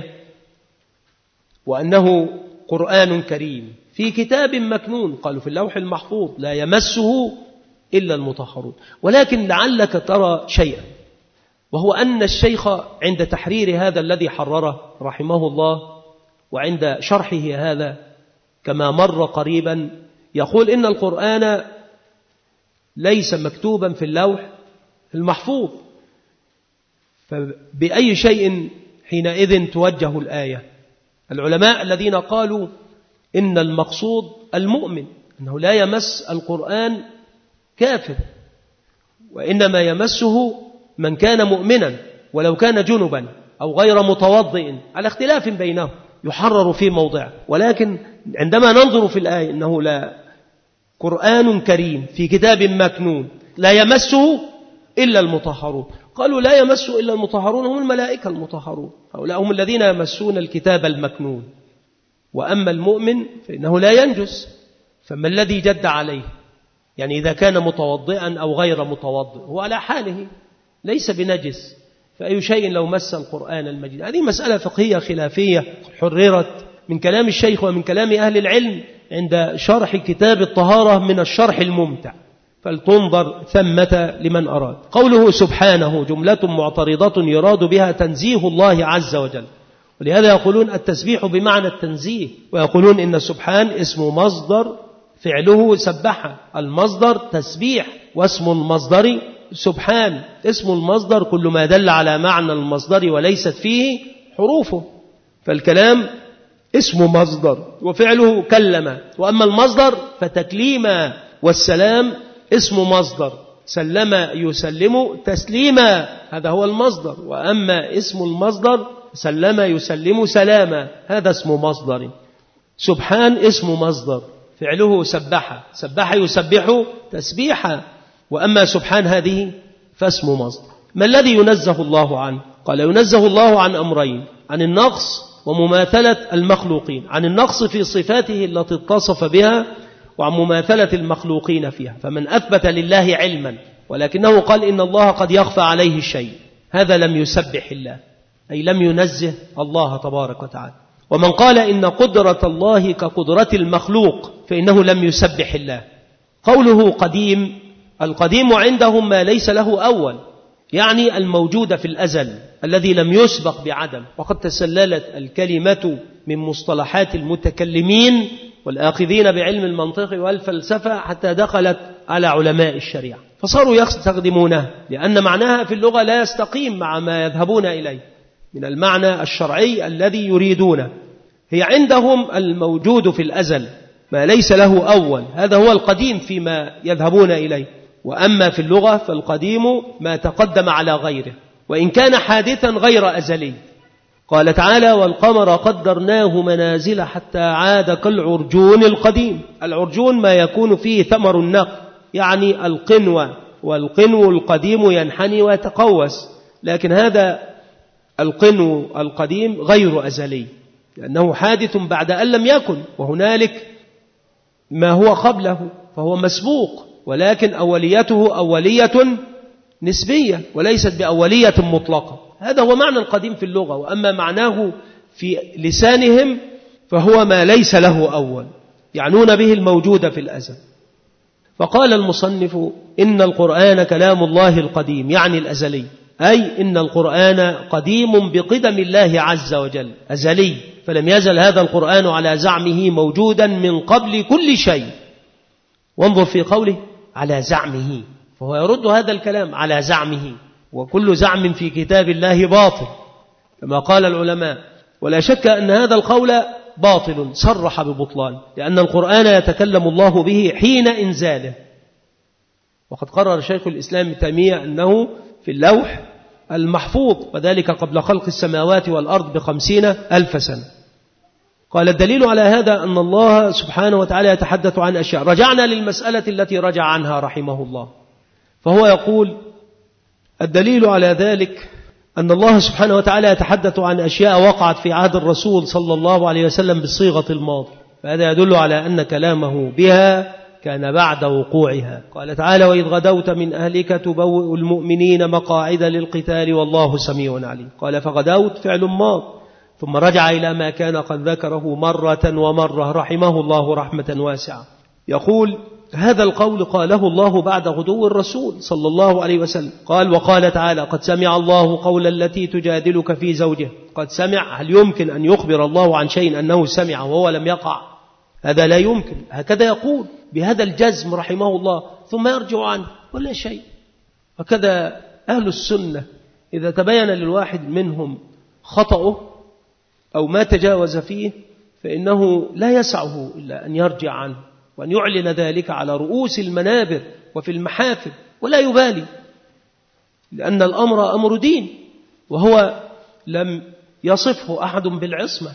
وأنه قرآن كريم في كتاب مكنون، قالوا في اللوح المحفوظ لا يمسه إلا المطهرون. ولكن لعلك ترى شيئا، وهو أن الشيخ عند تحرير هذا الذي حرره رحمه الله، وعند شرحه هذا كما مر قريبا، يقول إن القرآن ليس مكتوبا في اللوح المحفوظ، فبأي شيء حينئذ توجه الآية؟ العلماء الذين قالوا إن المقصود المؤمن، أنه لا يمس القرآن كافر، وإنما يمسه من كان مؤمنا ولو كان جنبا أو غير متوضئ، على اختلاف بينهم يحرر في موضع. ولكن عندما ننظر في الآية إنه لا قرآن كريم في كتاب مكنون لا يمسه إلا المطهرون، قالوا لا يمسه إلا المطهرون هم الملائكة المطهرون، هؤلاء هم الذين يمسون الكتاب المكنون. وأما المؤمن فإنه لا ينجس، فما الذي جد عليه؟ يعني إذا كان متوضئا أو غير متوضئ هو على حاله ليس بنجس، فأي شيء لو مس القرآن المجيد؟ هذه مسألة فقهية خلافية حررت من كلام الشيخ ومن كلام أهل العلم عند شرح كتاب الطهارة من الشرح الممتع، فلتنظر ثمة لمن أراد. قوله سبحانه جملة معترضة يراد بها تنزيه الله عز وجل، ولهذا يقولون التسبيح بمعنى التنزيه، ويقولون إن سبحان اسم مصدر فعله سبح، المصدر تسبيح، واسم المصدر سبحان. اسم المصدر كل ما دل على معنى المصدر وليست فيه حروفه، فالكلام اسم مصدر وفعله كلم. وأما المصدر فتكليما، والسلام اسم مصدر، سلم يسلم تسليما، هذا هو المصدر. وأما اسم المصدر سلم يسلم سلاما، هذا اسم مصدر. سبحان اسم مصدر فعله سبح، سبح يسبح تسبيحا. وأما سبحان هذه فاسم مصدر. ما الذي ينزه الله عنه؟ قال ينزه الله عن أمرين: عن النقص ومماثلة المخلوقين، عن النقص في صفاته التي اتصف بها، وعن مماثلة المخلوقين فيها. فمن أثبت لله علما ولكنه قال إن الله قد يخفى عليه الشيء، هذا لم يسبح الله، أي لم ينزه الله تبارك وتعالى. ومن قال إن قدرة الله كقدرة المخلوق فإنه لم يسبح الله. قوله قديم، القديم عندهم ما ليس له أول، يعني الموجود في الأزل الذي لم يسبق بعدم. وقد تسللت الكلمة من مصطلحات المتكلمين والآخذين بعلم المنطق والفلسفة حتى دخلت على علماء الشريعة، فصاروا يستخدمونها لأن معناها في اللغة لا يستقيم مع ما يذهبون إليه من المعنى الشرعي الذي يريدونه. هي عندهم الموجود في الأزل ما ليس له أول، هذا هو القديم فيما يذهبون إليه. وأما في اللغة فالقديم ما تقدم على غيره وإن كان حادثا غير أزلي. قال تعالى: والقمر قدرناه منازل حتى عاد كالعرجون القديم. العرجون ما يكون فيه ثمر النقل، يعني القنوة، والقنو القديم ينحني ويتقوس، لكن هذا القنو القديم غير أزلي لأنه حادث بعد أن لم يكن، وهنالك ما هو قبله فهو مسبوق، ولكن أوليته أولية نسبية وليست بأولية مطلقة. هذا هو معنى القديم في اللغة. وأما معناه في لسانهم فهو ما ليس له أول، يعنون به الموجود في الأزل. فقال المصنف: إن القرآن كلام الله القديم، يعني الأزلي، أي إن القرآن قديم بقدم الله عز وجل، أزلي، فلم يزل هذا القرآن على زعمه موجودا من قبل كل شيء. وانظر في قوله على زعمه، فهو يرد هذا الكلام على زعمه، وكل زعم في كتاب الله باطل كما قال العلماء. ولا شك أن هذا القول باطل صرح ببطلان، لأن القرآن يتكلم الله به حين إنزاله. وقد قرر شيخ الإسلام ابن تيمية أنه في اللوح المحفوظ، وذلك قبل خلق السماوات والأرض ب50,000 سنة. قال: الدليل على هذا أن الله سبحانه وتعالى يتحدث عن أشياء. رجعنا للمسألة التي رجع عنها رحمه الله، فهو يقول: الدليل على ذلك أن الله سبحانه وتعالى يتحدث عن أشياء وقعت في عهد الرسول صلى الله عليه وسلم بصيغة الماضي، فهذا يدل على أن كلامه بها كان بعد وقوعها. قال تعالى: وإذ غدوت من أهلك تبوئ المؤمنين مقاعد للقتال والله سميع عليم. قال: فغدوت فعل ماض، ثم رجع إلى ما كان قد ذكره مرة ومرة رحمه الله رحمة واسعة. يقول: هذا القول قاله الله بعد غدو الرسول صلى الله عليه وسلم. قال: وقال تعالى: قد سمع الله قول التي تجادلك في زوجها. قد سمع، هل يمكن أن يخبر الله عن شيء أنه سمع وهو لم يقع؟ هذا لا يمكن. هكذا يقول بهذا الجزم رحمه الله، ثم يرجع عنه ولا شيء. وكذا أهل السنة إذا تبين للواحد منهم خطأه أو ما تجاوز فيه فإنه لا يسعه إلا أن يرجع عنه وأن يعلن ذلك على رؤوس المنابر وفي المحافل، ولا يبالي، لأن الأمر أمر دين، وهو لم يصفه أحد بالعصمة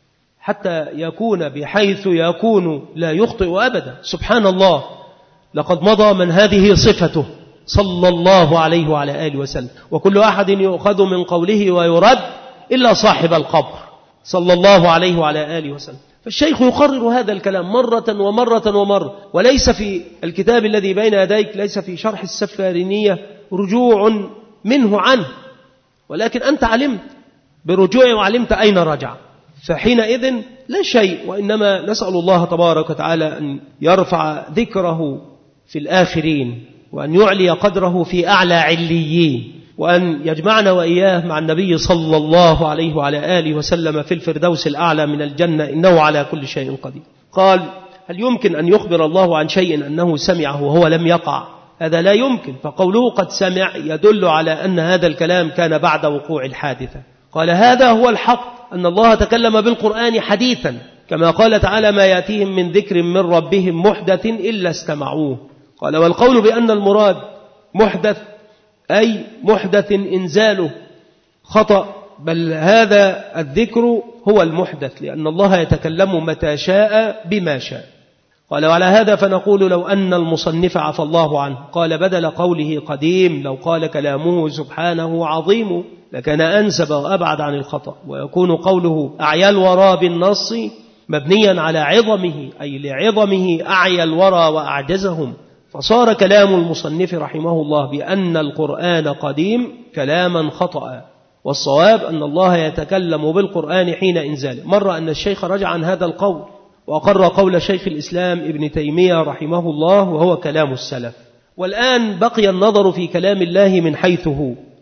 حتى يكون بحيث يكون لا يخطئ أبدا. سبحان الله، لقد مضى من هذه صفته صلى الله عليه وعلى آله وسلم، وكل أحد يؤخذ من قوله ويرد إلا صاحب القبر صلى الله عليه وعلى آله وسلم. فالشيخ يقرر هذا الكلام مرة ومرة ومرة، وليس في الكتاب الذي بين يديك، ليس في شرح السفارينية رجوع منه عنه، ولكن أنت علمت برجوع وعلمت أين رجع، فحينئذ لا شيء. وإنما نسأل الله تبارك وتعالى أن يرفع ذكره في الآخرين، وأن يعلي قدره في أعلى عليين، وأن يجمعنا وإياه مع النبي صلى الله عليه وعلى آله وسلم في الفردوس الأعلى من الجنة، إنه على كل شيء قدير. قال: هل يمكن أن يخبر الله عن شيء أنه سمعه وهو لم يقع؟ هذا لا يمكن. فقوله قد سمع يدل على أن هذا الكلام كان بعد وقوع الحادثة. قال: هذا هو الحق، أن الله تكلم بالقرآن حديثا، كما قال تعالى: ما يأتيهم من ذكر من ربهم محدث إلا استمعوه. قال: والقول بأن المراد محدث أي محدث إنزاله خطأ، بل هذا الذكر هو المحدث، لأن الله يتكلم متى شاء بما شاء. قال: وعلى هذا فنقول لو أن المصنف عفى الله عنه قال بدل قوله قديم، لو قال كلامه سبحانه عظيم، لكان أنسب وأبعد عن الخطأ، ويكون قوله أعيا الورى بالنص مبنيا على عظمه، أي لعظمه أعيا الورى وأعجزهم، فصار كلام المصنف رحمه الله بأن القرآن قديم كلاما خطأ. والصواب أن الله يتكلم بالقرآن حين إنزاله. مر أن الشيخ رجع عن هذا القول وأقر قول شيخ الإسلام ابن تيمية رحمه الله، وهو كلام السلف. والآن بقي النظر في كلام الله من حيث هو،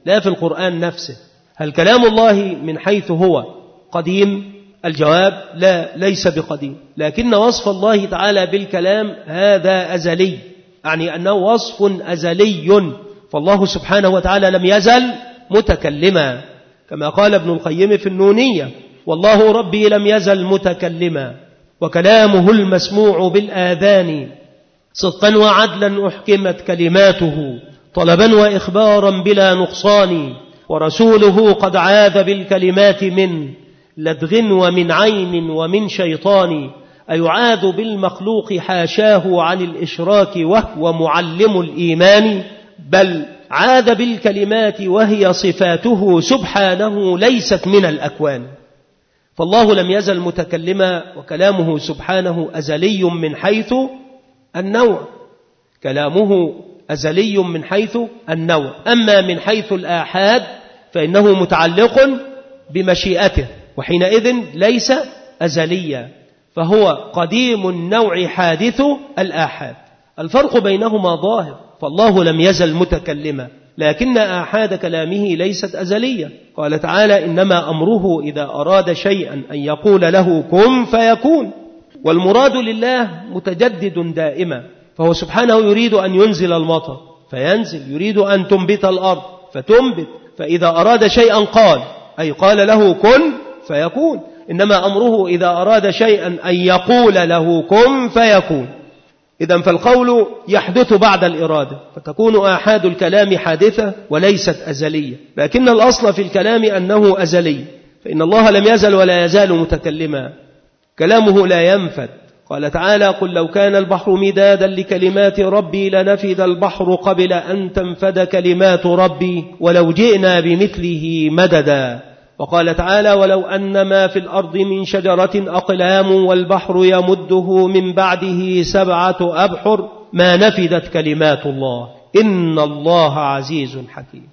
لا في القرآن نفسه. هل كلام الله من حيث هو قديم؟ الجواب لا، ليس بقديم، لكن وصف الله تعالى بالكلام هذا أزلي، يعني أنه وصف أزلي، فالله سبحانه وتعالى لم يزل متكلما، كما قال ابن القيم في النونية: والله ربي لم يزل متكلما، وكلامه المسموع بالآذان صدقا وعدلا أحكمت كلماته طلبا وإخبارا بلا نقصان، ورسوله قد عاذ بالكلمات من لدغ ومن عين ومن شيطان، أيعاذ بالمخلوق حاشاه عن الإشراك وهو معلم الإيمان، بل عاذ بالكلمات وهي صفاته سبحانه ليست من الأكوان. فالله لم يزل متكلما، وكلامه سبحانه أزلي من حيث النوع، كلامه أزلي من حيث النوع. أما من حيث الآحاد فإنه متعلق بمشيئته، وحينئذ ليس أزليا، فهو قديم النوع حادث الآحاد. الفرق بينهما ظاهر، فالله لم يزل متكلما، لكن آحاد كلامه ليست أزلية. قال تعالى: إنما أمره إذا أراد شيئا أن يقول له كن فيكون. والمراد لله متجدد دائما، فهو سبحانه يريد أن ينزل المطر فينزل، يريد أن تنبت الأرض فتنبت، فإذا أراد شيئا قال، أي قال له كن فيكون. إنما أمره إذا أراد شيئا أن يقول له كن فيكون. إذن فالقول يحدث بعد الإرادة، فتكون آحاد الكلام حادثة وليست أزلية، لكن الأصل في الكلام أنه أزلي، فإن الله لم يزل ولا يزال متكلما، كلامه لا ينفد. قال تعالى: قل لو كان البحر مدادا لكلمات ربي لنفد البحر قبل أن تنفد كلمات ربي ولو جئنا بمثله مددا. وقال تعالى: ولو أن ما في الأرض من شجرة أقلام والبحر يمده من بعده 7 أبحر ما نفدت كلمات الله إن الله عزيز حكيم.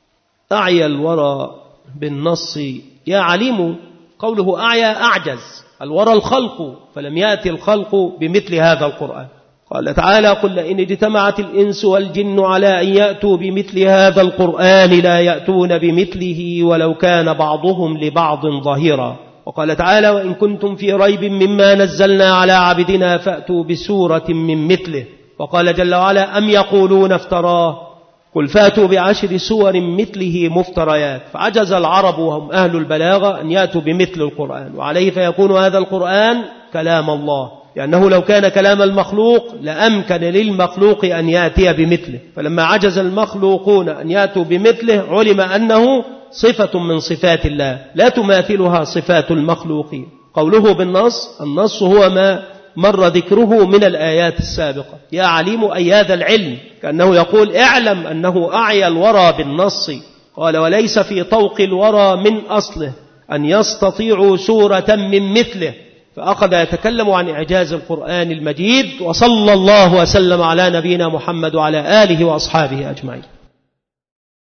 أعيا الورى بالنص يا عليم، قوله أعيا أعجز، الورى الخلق، فلم يأتي الخلق بمثل هذا القرآن. قال تعالى: قل إن اجتمعت الإنس والجن على أن يأتوا بمثل هذا القرآن لا يأتون بمثله ولو كان بعضهم لبعض ظهيرا. وقال تعالى: وإن كنتم في ريب مما نزلنا على عبدنا فأتوا بسورة من مثله. وقال جل وعلا: أم يقولون افتراه قل فأتوا ب10 سور مثله مفتريات. فعجز العرب وهم أهل البلاغة أن يأتوا بمثل القرآن، وعليه فيكون هذا القرآن كلام الله، لأنه لو كان كلام المخلوق لأمكن للمخلوق أن يأتي بمثله، فلما عجز المخلوقون أن يأتوا بمثله علم أنه صفة من صفات الله لا تماثلها صفات المخلوقين. قوله بالنص، النص هو ما مر ذكره من الآيات السابقة. يا عليم أي هذا العلم، كأنه يقول اعلم أنه أعيا الورى بالنص. قال: وليس في طوق الورى من أصله أن يستطيعوا سورة من مثله، فأخذ يتكلم عن إعجاز القرآن المجيد. وصلى الله وسلم على نبينا محمد وعلى آله وأصحابه أجمعين.